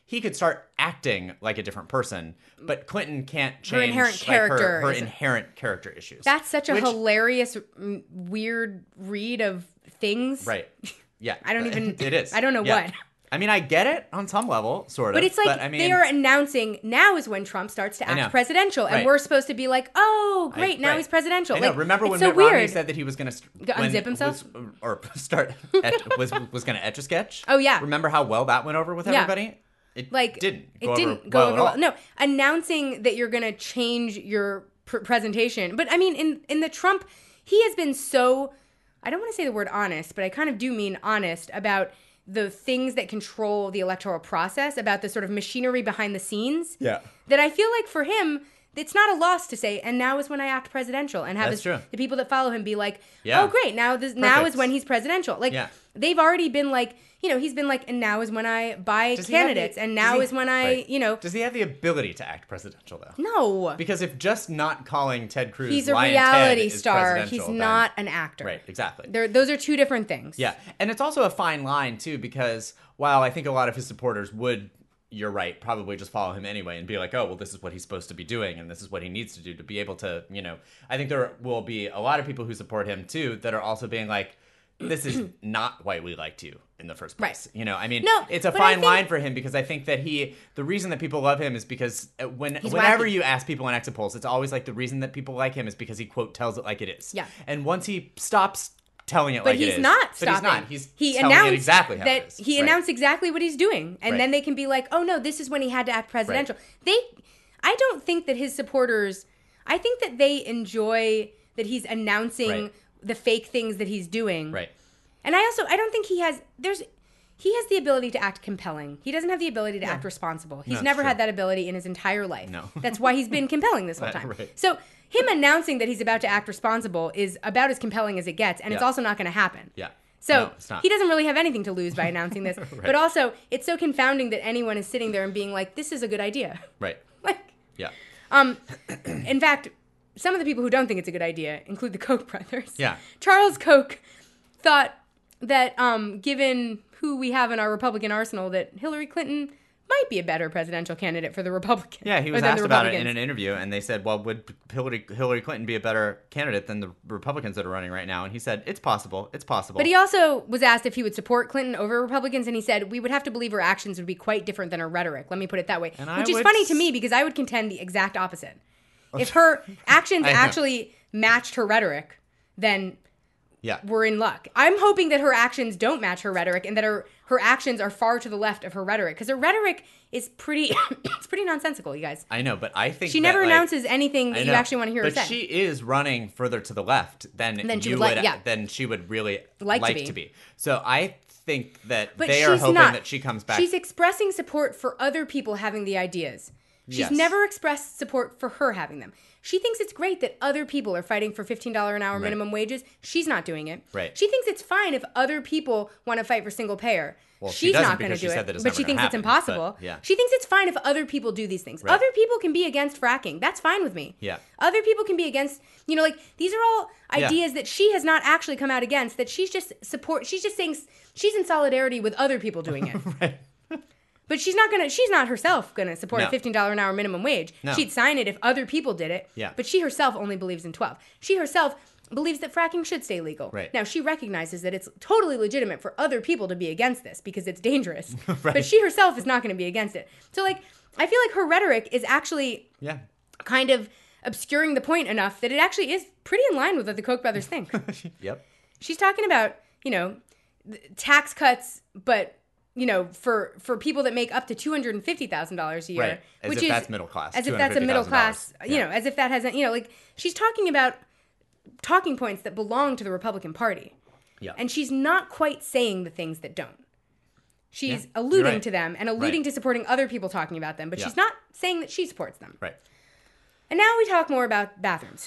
he could start acting like a different person, but Clinton can't change Her inherent like, character her, her is- inherent character issues. That's such a Which- hilarious, mm, weird read of things. Right. Yeah. I don't even. It is. I don't know Yeah. what. I mean, I get it on some level, sort of. But it's like I mean, they are announcing now is when Trump starts to know. act presidential, and Right. we're supposed to be like, oh, I- great, now right. he's presidential. I know. Like, Remember it's when so Mitt Romney weird. said that he was going to unzip himself? was, or start et- was was going to etch a sketch? Oh, yeah. Remember how well that went over with Yeah. everybody? It Like didn't. it Go didn't over go well over at all. well. No, announcing that you're going to change your pr- presentation, but I mean, in in the Trump, he has been so. I don't want to say the word honest, but I kind of do mean honest about the things that control the electoral process, about the sort of machinery behind the scenes. Yeah. That I feel like for him, it's not a loss to say, and now is when I act presidential, and have That's his, true. the people that follow him be like, Yeah. oh great, now this now Perfect. is when he's presidential. Like Yeah. they've already been like, you know, he's been like, and now is when I buy Does he have the- candidates, and does now he- is when I, right. you know, Does he have the ability to act presidential though? no. Because if just not calling Ted Cruz He's a Lion reality Ted is star. presidential, He's then- not an actor. Right, exactly. They're, those are two different things. Yeah, and it's also a fine line too, because while I think a lot of his supporters would, you're right, probably just follow him anyway and be like, oh, well, this is what he's supposed to be doing, and this is what he needs to do to be able to, you know, I think there will be a lot of people who support him too that are also being like, this is not why we liked you in the first place. Right. You know, I mean, No, it's a but I fine think- line for him because I think that he, the reason that people love him is because when He's whenever wacky. you ask people in exit polls, it's always like the reason that people like him is because he, quote, tells it like it is. Yeah. And once he stops telling it But like it he's is. not But stopping. he's not. He's he telling announced it exactly how that it is. he Right. announced exactly what he's doing, and Right. then they can be like, "Oh no, this is when he had to act presidential." They, I don't think that his supporters. I think that they enjoy that he's announcing Right. the fake things that he's doing. Right. And I also I don't think he has. There's. He has the ability to act compelling. He doesn't have the ability to act responsible. He's No, it's never true. had that ability in his entire life. No. That's why he's been compelling this whole Right, time. right. So him announcing that he's about to act responsible is about as compelling as it gets, and it's Yeah. also not going to happen. Yeah. So No, it's not. he doesn't really have anything to lose by announcing this. But also, it's so confounding that anyone is sitting there and being like, "This is a good idea." Right. Like, Yeah. um, in fact, some of the people who don't think it's a good idea include the Koch brothers. Yeah. Charles Koch thought that, um, given who we have in our Republican arsenal, that Hillary Clinton might be a better presidential candidate for the Republicans. Yeah, he or was than asked the about it in Republicans. an interview, and they said, well, would Hillary, Hillary Clinton be a better candidate than the Republicans that are running right now? And he said, it's possible. It's possible. But he also was asked if he would support Clinton over Republicans, and he said, we would have to believe her actions would be quite different than her rhetoric. Let me put it that way. And I Which is would funny to s- me because I would contend the exact opposite. If her actions I know. actually matched her rhetoric, then yeah. we're in luck. I'm hoping that her actions don't match her rhetoric and that her, her actions are far to the left of her rhetoric, because her rhetoric is pretty it's pretty nonsensical, you guys. I know, but I think She that, never like, announces anything I that you know, actually want to hear her but say. she is running further to the left than, Than she you would like- would, yeah. than she would really Like like, to to, be. be. So I think that But they are she's hoping not. that she comes back. She's expressing support for other people having the ideas. She's Yes. never expressed support for her having them. She thinks it's great that other people are fighting for fifteen dollars an hour Right. minimum wages. She's not doing it. Right. She thinks it's fine if other people want to fight for single payer. Well, she She's doesn't not going to because she do said it. that it's But never she gonna thinks it's happen, impossible. but, yeah. She thinks it's fine if other people do these things. Right. Other people can be against fracking. That's fine with me. Yeah. Other people can be against, you know, like these are all Yeah. ideas that she has not actually come out against, that she's just support she's just saying she's in solidarity with other people doing it. Right. But she's not gonna. She's not herself gonna support No. a fifteen dollar an hour minimum wage. No. She'd sign it if other people did it. Yeah. But she herself only believes in twelve. She herself believes that fracking should stay legal. Right. Now she recognizes that it's totally legitimate for other people to be against this because it's dangerous. Right. But she herself is not going to be against it. So like, I feel like her rhetoric is actually Yeah. kind of obscuring the point enough that it actually is pretty in line with what the Koch brothers think. Yep. She's talking about, you know, th- tax cuts, but you know, for for people that make up to two hundred and fifty thousand dollars a year, Right. As which if is that's middle class, as if that's a middle class, two hundred fifty thousand dollars. you Yeah. know, as if that hasn't, you know, like she's talking about talking points that belong to the Republican Party, Yeah. and she's not quite saying the things that don't. She's Yeah, you're alluding right. to them and alluding Right. to supporting other people talking about them, but Yeah. she's not saying that she supports them. Right. And now we talk more about bathrooms.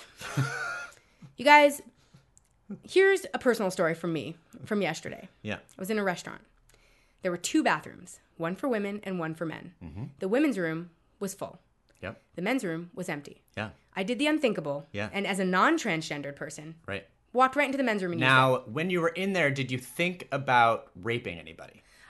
You guys, here's a personal story from me from yesterday. Yeah. I was in a restaurant. There were two bathrooms, one for women and one for men. Mm-hmm. The women's room was full. Yep. The men's room was empty. Yeah. I did the unthinkable. Yeah. And as a non-transgendered person, Right. walked right into the men's room and used Now, when you were in there, did you think about raping anybody? it.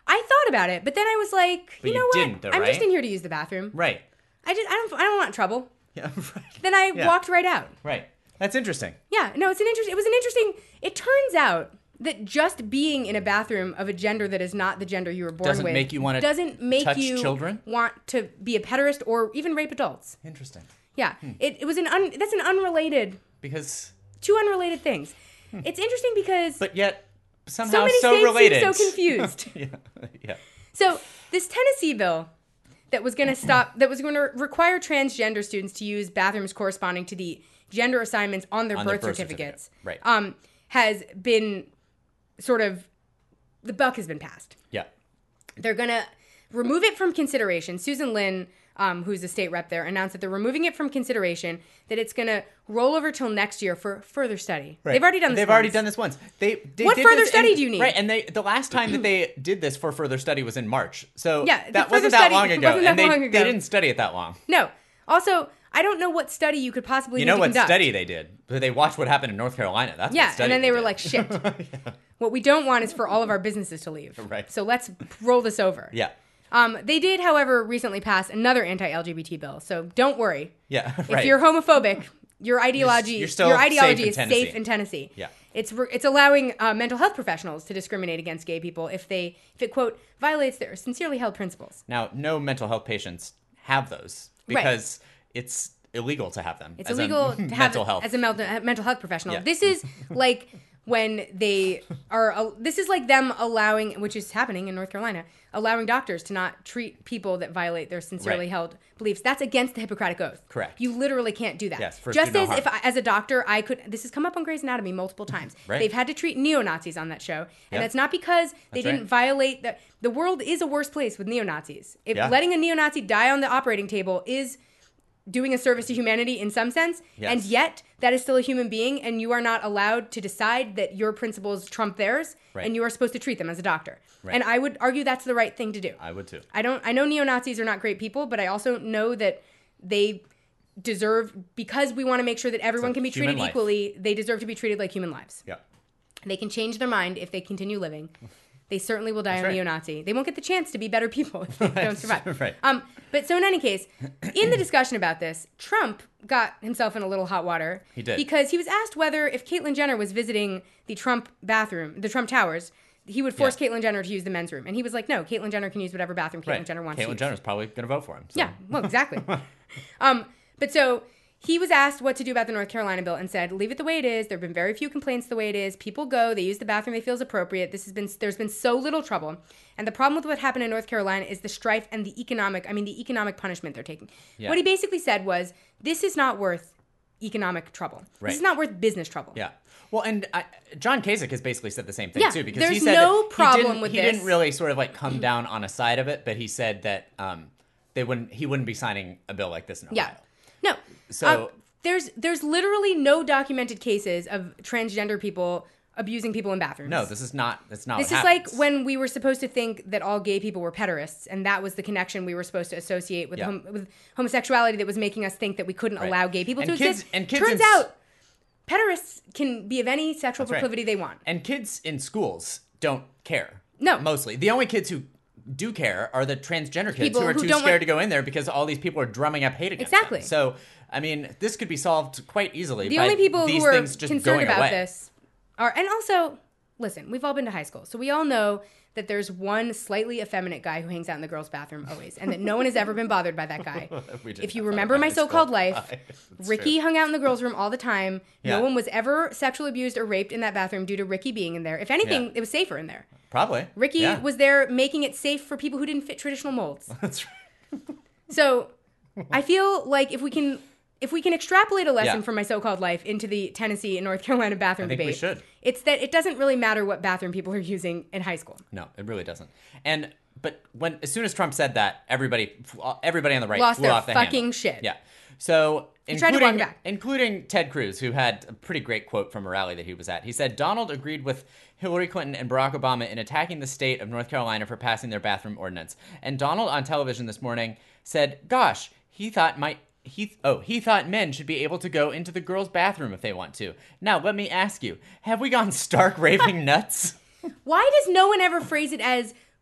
I thought about it, but then I was like, But you you know what? didn't, though, I'm just right? in here to use the bathroom. Right. I just I don't I don't want trouble. Yeah, right. Then I Yeah. walked right out. Right. That's interesting. Yeah, no, it's an interest. It was an interesting. It turns out that just being in a bathroom of a gender that is not the gender you were born Doesn't with make you wanna doesn't make touch you children? want to be a pederast or even rape adults. Interesting. Yeah, it, it was an un, that's an unrelated Because, two unrelated things. It's interesting because but yet so somehow many so, states related. seem so confused. yeah. Yeah. So this Tennessee bill that was going to stop, that was going to require transgender students to use bathrooms corresponding to the gender assignments on their On their birth, birth certificates, certificate. Right. um, has been sort of, the buck has been passed. Yeah. They're going to remove it from consideration. Susan Lynn, um, who's a state rep there, announced that they're removing it from consideration, that it's going to roll over till next year for further study. Right. They've already done this They've once. already done this once. They, they What did further this study in- do you need? Right, and they the last time that they did this for further study was in March. So Yeah, the that further wasn't that study long ago. wasn't that and they, long ago. they didn't study it that long. No. Also, I don't know what study you could possibly You need know to what conduct. study they did? They watched what happened in North Carolina. That's Yeah, what study and then they were did. like, shit. What we don't want is for all of our businesses to leave. Right. So let's roll this over. Yeah. Um, they did, however, recently pass another anti-L G B T bill. So don't worry. Yeah. If right. you're homophobic, your ideology, you're still your ideology safe in is Tennessee. safe in Tennessee. Yeah. It's re- it's allowing uh, mental health professionals to discriminate against gay people if they if it quote violates their sincerely held principles. Now, no mental health patients have those Right. because it's illegal to have them. It's as illegal a to have mental it health. as a mental, mental health professional. Yeah. This is like when they are. Uh, this is like them allowing, which is happening in North Carolina, allowing doctors to not treat people that violate their sincerely Right. held beliefs. That's against the Hippocratic Oath. Correct. You literally can't do that. Yes, first Just do no as harm. if I, as a doctor, I could. This has come up on Grey's Anatomy multiple times. Right. They've had to treat neo Nazis on that show, and Yep. that's not because they That's didn't right. violate the. The world is a worse place with neo Nazis. If Yeah. letting a neo Nazi die on the operating table is doing a service to humanity in some sense, Yes. and yet that is still a human being, and you are not allowed to decide that your principles trump theirs, Right. and you are supposed to treat them as a doctor. Right. And I would argue that's the right thing to do. I would too. I don't. I know neo Nazis are not great people, but I also know that they deserve, because we want to make sure that everyone like can be human treated life. equally. They deserve to be treated like human lives. Yeah. They can change their mind if they continue living. They certainly will die That's a right. neo-Nazi. They won't get the chance to be better people if they don't survive. Right. Um, but so in any case, in the discussion about this, Trump got himself in a little hot water. He did. Because he was asked whether if Caitlyn Jenner was visiting the Trump bathroom, the Trump Towers, he would force Yeah. Caitlyn Jenner to use the men's room. And he was like, no, Caitlyn Jenner can use whatever bathroom Caitlyn Right. Jenner wants to Caitlyn use. Jenner's probably going to vote for him. So. Yeah, well, exactly. um, but so he was asked what to do about the North Carolina bill and said, leave it the way it is. There have been very few complaints the way it is. People go, they use the bathroom they feel is appropriate. This has been, there's been so little trouble. And the problem with what happened in North Carolina is the strife and the economic, I mean, the economic punishment they're taking. Yeah. What he basically said was, this is not worth economic trouble. Right. This is not worth business trouble. Yeah. Well, and I, John Kasich has basically said the same thing Yeah, too, because there's he said no that he problem didn't- with he this. didn't really sort of like come down on a side of it, but he said that um, they wouldn't, he wouldn't be signing a bill like this in Ohio. Yeah. No. So- um, there's there's literally no documented cases of transgender people abusing people in bathrooms. No, this is not. That's not. This what is like happens. when we were supposed to think that all gay people were pederasts, and that was the connection we were supposed to associate with, Yeah. hom- with homosexuality that was making us think that we couldn't Right. allow gay people And to kids- exist. and kids Turns in s- out, pederasts can be of any sexual That's right. proclivity they want. And kids in schools don't care. No. Mostly. The only kids who do care are the transgender kids People who are who too don't scared want- to go in there because all these people are drumming up hate against Exactly. them. So, I mean, this could be solved quite easily The by only people these who are things just concerned going about away. this are, and also, listen, we've all been to high school, so we all know that there's one slightly effeminate guy who hangs out in the girls' bathroom always, and that no one has ever been bothered by that guy. We did If you have that remember in My high school. So-Called Life, It's Ricky true. hung out in the girls' room all the time. Yeah. No one was ever sexually abused or raped in that bathroom due to Ricky being in there. If anything, Yeah. it was safer in there. Probably. Ricky Yeah. was there making it safe for people who didn't fit traditional molds. That's right. So I feel like if we can if we can extrapolate a lesson Yeah. from My So-Called Life into the Tennessee and North Carolina bathroom I think we debate, should. it's that it doesn't really matter what bathroom people are using in high school. No, it really doesn't. And but when as soon as Trump said that, everybody everybody on the right Lost flew their off the fucking handle. shit. Yeah. So tried to walk including back. including Ted Cruz, who had a pretty great quote from a rally that he was at. He said Donald agreed with Hillary Clinton and Barack Obama in attacking the state of North Carolina for passing their bathroom ordinance. And Donald on television this morning said, "Gosh, he thought might." He oh he thought men should be able to go into the girls' bathroom if they want to. Now let me ask you: have we gone stark raving nuts? Why does no one ever phrase it as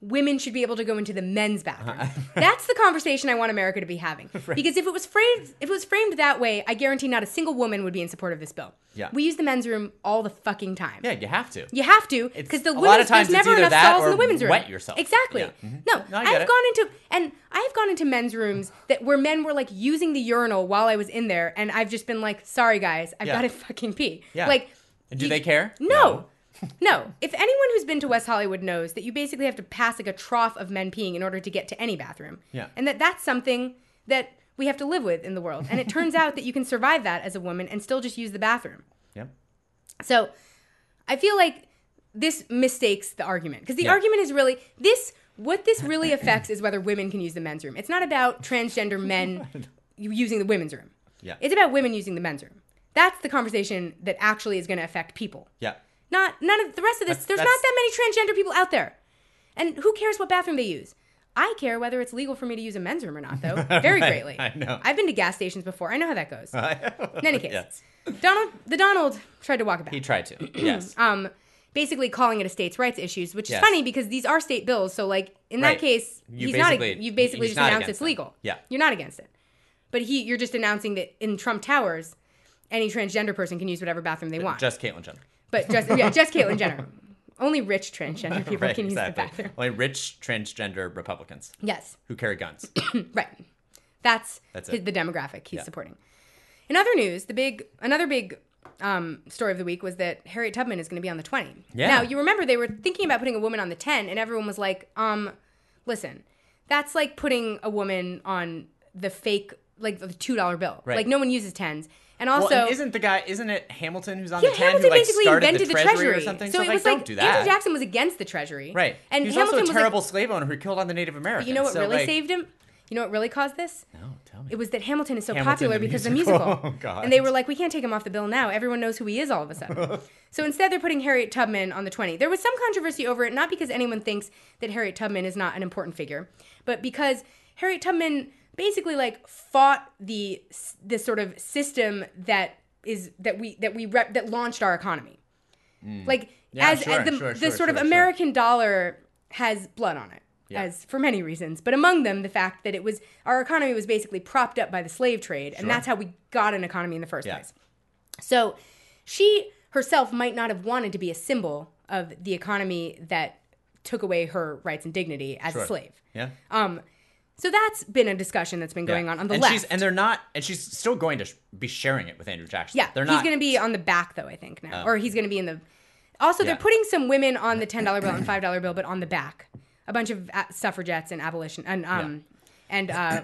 women should be able to go into the men's bathroom. That's the conversation I want America to be having. Right. Because if it was framed if it was framed that way, I guarantee not a single woman would be in support of this bill. Yeah. We use the men's room all the fucking time. Yeah, you have to. You have to, because the a women's lot of times there's it's never either enough that stalls or in the women's room. wet yourself. Exactly. Yeah. Mm-hmm. No, no I I've it. gone into and I've gone into men's rooms that where men were like using the urinal while I was in there, and I've just been like, sorry guys, I've yeah. got to fucking pee. Yeah. Like, and do you, they care? No. no. No, if anyone who's been to West Hollywood knows that you basically have to pass like a trough of men peeing in order to get to any bathroom. Yeah. And that that's something that we have to live with in the world. And it turns out that you can survive that as a woman and still just use the bathroom. Yep. So I feel like this mistakes the argument. Because the yeah. argument is really, this, what this really affects is whether women can use the men's room. It's not about transgender men using the women's room. Yeah. It's about women using the men's room. That's the conversation that actually is going to affect people. Yeah. Not none of the rest of this. That's, there's that's, not that many transgender people out there, and who cares what bathroom they use? I care whether it's legal for me to use a men's room or not, though. Very right, greatly. I know. I've been to gas stations before. I know how that goes. In any case, yes. Donald, the Donald tried to walk it back. He tried to. Yes. um, basically calling it a states' rights issues, which yes. is funny because these are state bills. So, like in right. that case, you he's not. basically, You basically he's just announced it's them. legal. Yeah. You're not against it, but he, you're just announcing that in Trump Towers, any transgender person can use whatever bathroom they want. Just Caitlyn Jenner. But just yeah, just Caitlyn Jenner. Only rich transgender people right, can use exactly. the bathroom. Only rich transgender Republicans. Yes. Who carry guns. Right. That's, That's his, it. the demographic he's yeah. supporting. In other news, the big another big um, story of the week was that Harriet Tubman is going to be on the twenty. Yeah. Now, you remember they were thinking about putting a woman on the ten, and everyone was like, um, listen, that's like putting a woman on the fake, like the two dollar bill. Right. Like, no one uses tens. And also, well, and isn't the guy? Isn't it Hamilton who's on yeah, the ten Hamilton who like basically started invented the the treasury, treasury or something? So, So, it like, was don't like do that. Andrew Jackson was against the treasury, Right. And he was Hamilton also a was terrible like, slave owner who killed all the Native Americans. you know what so, really like, saved him? You know what really caused this? No, tell me. It was that Hamilton is so Hamilton, popular the because musical. the musical. Oh, God. And they were like, we can't take him off the bill now. Everyone knows who he is all of a sudden. So instead, they're putting Harriet Tubman on the twenty. There was some controversy over it, not because anyone thinks that Harriet Tubman is not an important figure, but because Harriet Tubman basically like fought the this sort of system that is that we that we rep, that launched our economy. Mm. Like yeah, as, sure, as the, sure, the sure, sort of sure, American sure. dollar has blood on it. Yeah. As for many reasons, but among them the fact that it was our economy was basically propped up by the slave trade, and sure. that's how we got an economy in the first yeah. place. So she herself might not have wanted to be a symbol of the economy that took away her rights and dignity as sure. a slave. Yeah. Um. So that's been a discussion that's been going yeah. on on the and left. She's, and they're not, and she's still going to sh- be sharing it with Andrew Jackson. Yeah, they're he's not. going to be on the back though, I think now, Oh. or he's going to be in the. Also, Yeah. they're putting some women on the ten dollar bill and five dollar bill, but on the back. A bunch of uh, suffragettes and abolition and um Yeah. and uh,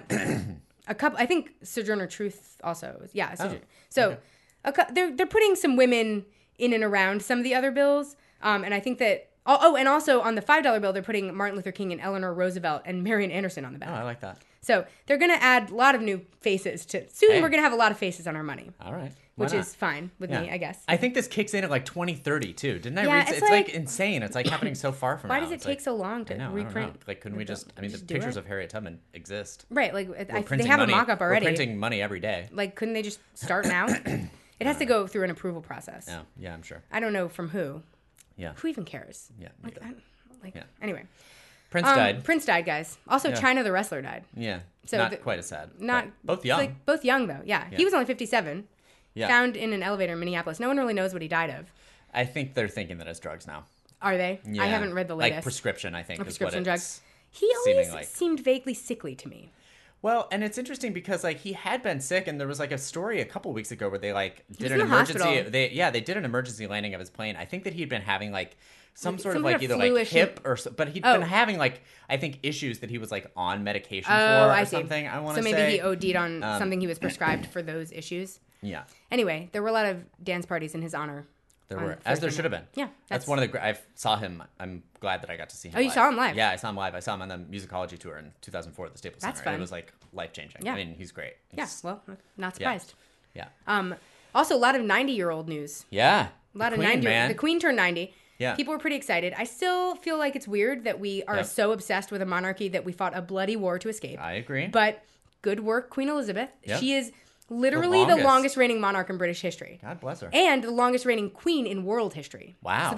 a couple. I think Sojourner Truth also. Was, yeah. Sojourner. Oh, so okay. a, cou- they're they're putting some women in and around some of the other bills. Um, and I think that. Oh, oh, and also on the five dollar bill, they're putting Martin Luther King and Eleanor Roosevelt and Marian Anderson on the back. Oh, I like that. So they're going to add a lot of new faces to. Soon Hey. we're going to have a lot of faces on our money. All right. Why Which not? is fine with Yeah. me, I guess. I think this kicks in at like twenty thirty too. Didn't I Yeah, read? it's It's, like, like- insane. It's like happening so far from Why now. does it It's take like, so long I to know, I don't know. reprint? Like, couldn't we just? I mean, the Just do pictures it? of Harriet Tubman exist. Right, like I, We're they printing have money. a mock-up already. We're printing money every day. Like, couldn't they just start now? It has to go through an approval process. Yeah, yeah, I'm sure. I don't know from who. Yeah, Who even cares? yeah. Like, neither. I, like Yeah. anyway. Prince Um, died. Prince died, guys. Also, Yeah. China the wrestler died. Yeah, So not the- quite as sad. Not but both young. Like, both young though. Yeah. Yeah. He was only fifty-seven. Yeah. Found in an elevator in Minneapolis. No one really knows what he died of. I think they're thinking that it's drugs now. Are they? Yeah. I haven't read the latest. Like prescription, I think. A is prescription what drug. it's He always seeming like. seemed vaguely sickly to me. Well, and it's interesting because like he had been sick, and there was like a story a couple weeks ago where they like was did in an the emergency. hospital. They yeah, they did an emergency landing of his plane. I think that he'd been having like some Like, sort some of kind like of either like flu-ish- hip or so, but he'd Oh. been having like I think issues that he was like on medication Oh, for or I see. something. I want So to maybe say. he OD'd on Um, something he was prescribed for those issues. Yeah, Anyway, there were a lot of dance parties in his honor. there on were, as Thursday there should have night. been. Yeah, that's, that's- one of the. gr- I saw him. I'm glad that I got to see him. Oh, you live. saw him live? Yeah, I saw him live. I saw him on the musicology tour in two thousand four at the Staples That's Center. and fun. It was like life changing. Yeah. I mean, he's great. Yeah, He's- well, not yeah. surprised. yeah, Um, also, a lot of ninety-year-old news. yeah. A lot The of Queen, ninety. man. The Queen turned ninety. Yeah. People were pretty excited. I still feel like it's weird that we are Yep. so obsessed with a monarchy that we fought a bloody war to escape. I agree. But good work, Queen Elizabeth. Yep. She is literally the longest. longest. reigning monarch in British history. God bless her. And the longest reigning queen in world history. Wow. So that's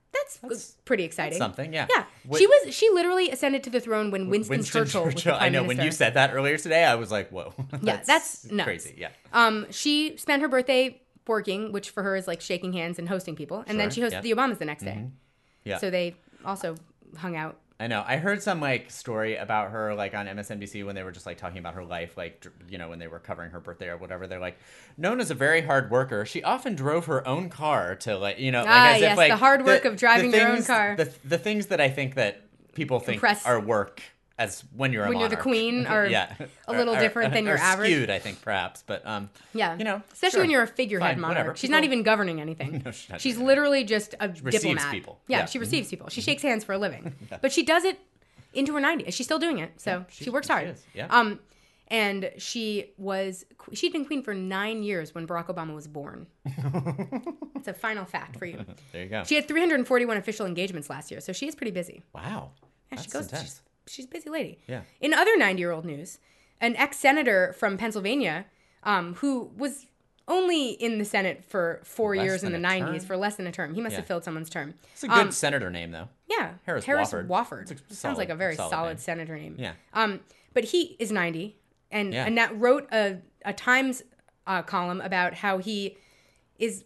That's, That's- pretty exciting. That's something, yeah. Yeah, What- she was. She literally ascended to the throne when Winston, Winston Churchill, was the Churchill. prime I know when minister. you said that earlier today, I was like, "Whoa, Yeah, that's nuts. crazy." Yeah, Um, she spent her birthday working, which for her is like shaking hands and hosting people, and then Sure, she hosted yeah. the Obamas the next day. yeah. So they also hung out. I know. I heard some like story about her like on M S N B C when they were just like talking about her life, like dr- you know when they were covering her birthday or whatever. They're like, known as a very hard worker, she often drove her own car to like you know like, Ah, as yes, if, like, the hard work of driving your own things- car. The the things that I think that people think Impress- are work as when you're a When you're the monarch. queen are yeah. a little Are- different than are your average. Skewed, I think perhaps, but um Yeah, you know especially sure. when you're a figurehead Fine, monarch. whatever. She's People- not even governing anything. No, she's not she's doing literally just a receives diplomat. people. Yeah, Yeah. she receives people. She shakes hands for a living, but she does it into her nineties. She's still doing it, so she, she- works she hard. is, yeah. Um, and she was she'd been queen for nine years when Barack Obama was born. It's a final fact for you. There you go. She had three hundred forty-one official engagements last year, so she is pretty busy. Wow. Yeah, That's she goes. intense. She's, she's a busy lady. Yeah. In other ninety-year-old news, an ex-senator from Pennsylvania, um, who was only in the Senate for four Less years in the than a nineties term? for less than a term. He must Yeah. have filled someone's term. It's a good Um, senator name though. Yeah, Harris Wofford. Wofford. It's a Sounds solid- like a very solid solid, name. senator name. Yeah. Um, but he is ninety, and Yeah. Annette wrote a a Times uh, column about how he is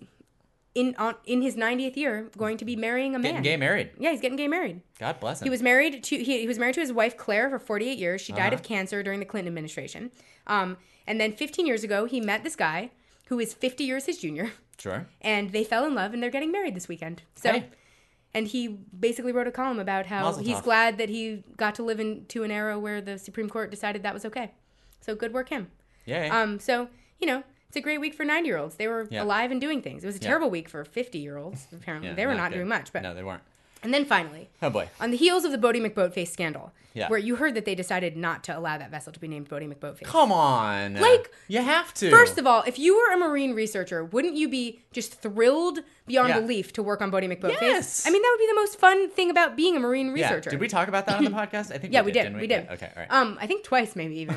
in on, in his ninetieth year going to be marrying a man. Getting gay married. Yeah, he's getting gay married. God bless him. He was married to he, he was married to his wife Claire for forty-eight years. She died Uh-huh. of cancer during the Clinton administration. Um, and then fifteen years ago, he met this guy who is fifty years his junior, Sure. and they fell in love, and they're getting married this weekend. So, Hey. and he basically wrote a column about how Mazel he's tov. glad that he got to live into an era where the Supreme Court decided that was okay. So good work, him. Yeah. Um, so you know. It's a great week for ninety-year-olds. They were Yeah. alive and doing things. It was a Yeah. terrible week for fifty-year-olds, apparently. Yeah, they were not good. doing much. But no, they weren't. And then finally, Oh boy. on the heels of the Bodie McBoatface scandal, Yeah. where you heard that they decided not to allow that vessel to be named Bodie McBoatface. Come on. Like, you have to. First of all, if you were a marine researcher, wouldn't you be just thrilled beyond Yeah. belief to work on Bodie McBoatface? Yes. I mean, that would be the most fun thing about being a marine yeah. researcher. Did we talk about that on the podcast? I think. Yeah, we we did. did. Didn't We did. Yeah, okay. All right. Um, I think twice, maybe even.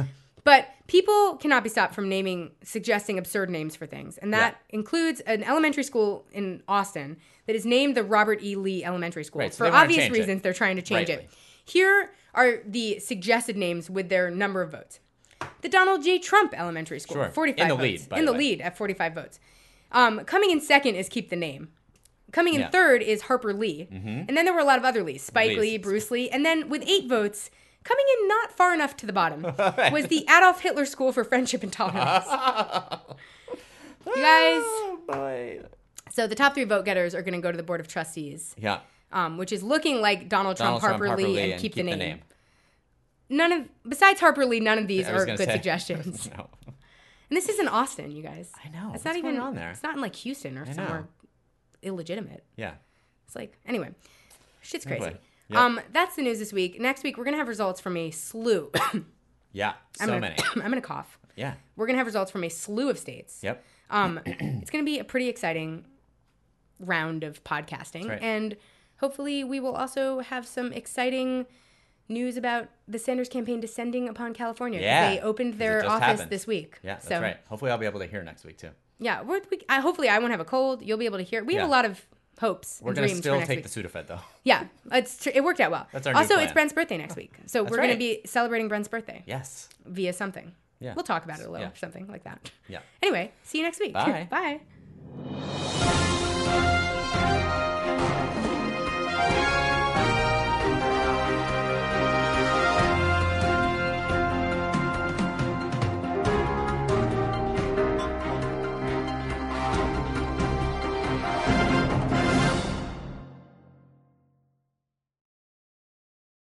But people cannot be stopped from naming, suggesting absurd names for things. And that includes an elementary school in Austin that is named the Robert E. Lee Elementary School. Right, so for they wanna obvious change it. reasons, they're trying to change Rightly. it. Here are the suggested names with their number of votes. The Donald J. Trump Elementary School, Sure. forty-five In the votes. lead, by in the the way. lead at forty-five votes. Um, coming in second is Keep the Name. Coming in Yeah. third is Harper Lee. And then there were a lot of other Lees. Spike Lees. Lee, Bruce Lee. And then with eight votes, coming in not far enough to the bottom, was the Adolf Hitler School for Friendship and Tolerance. You guys, Oh boy. so the top three vote getters are going to go to the Board of Trustees, Yeah. um, which is looking like Donald Trump, Donald Trump, Harper, Harper Lee, Lee, and, keep, the, name. name. None of, besides Harper Lee, none of these I was are gonna good say- suggestions. no. And this is in Austin, you guys. I know. It's What's not even going on there? It's not in like Houston or know. somewhere illegitimate. Yeah. It's like, anyway, shit's Oh, crazy. boy. Yep. Um, that's the news this week. Next week, we're going to have results from a slew. Yeah. So I'm gonna, many. I'm going to cough. Yeah. We're going to have results from a slew of states. Yep. Um, it's going to be a pretty exciting round of podcasting. right. And hopefully, we will also have some exciting news about the Sanders campaign descending upon California. 'Cause Yeah, They opened 'cause their it just office happened. this week. Yeah. That's so, right. Hopefully, I'll be able to hear next week too. Yeah. We're, we, I, hopefully, I won't have a cold. You'll be able to hear. We have Yeah. a lot of hopes We're and gonna dreams still for next take week. the Sudafed though. Yeah, it's tr- it worked out well. That's our new also, plan. it's Brent's birthday next week, so we're going right. to be celebrating Brent's birthday Yes. via something. Yeah. We'll talk about it a little, Yeah. something like that. Yeah. Anyway, see you next week. Bye. Bye.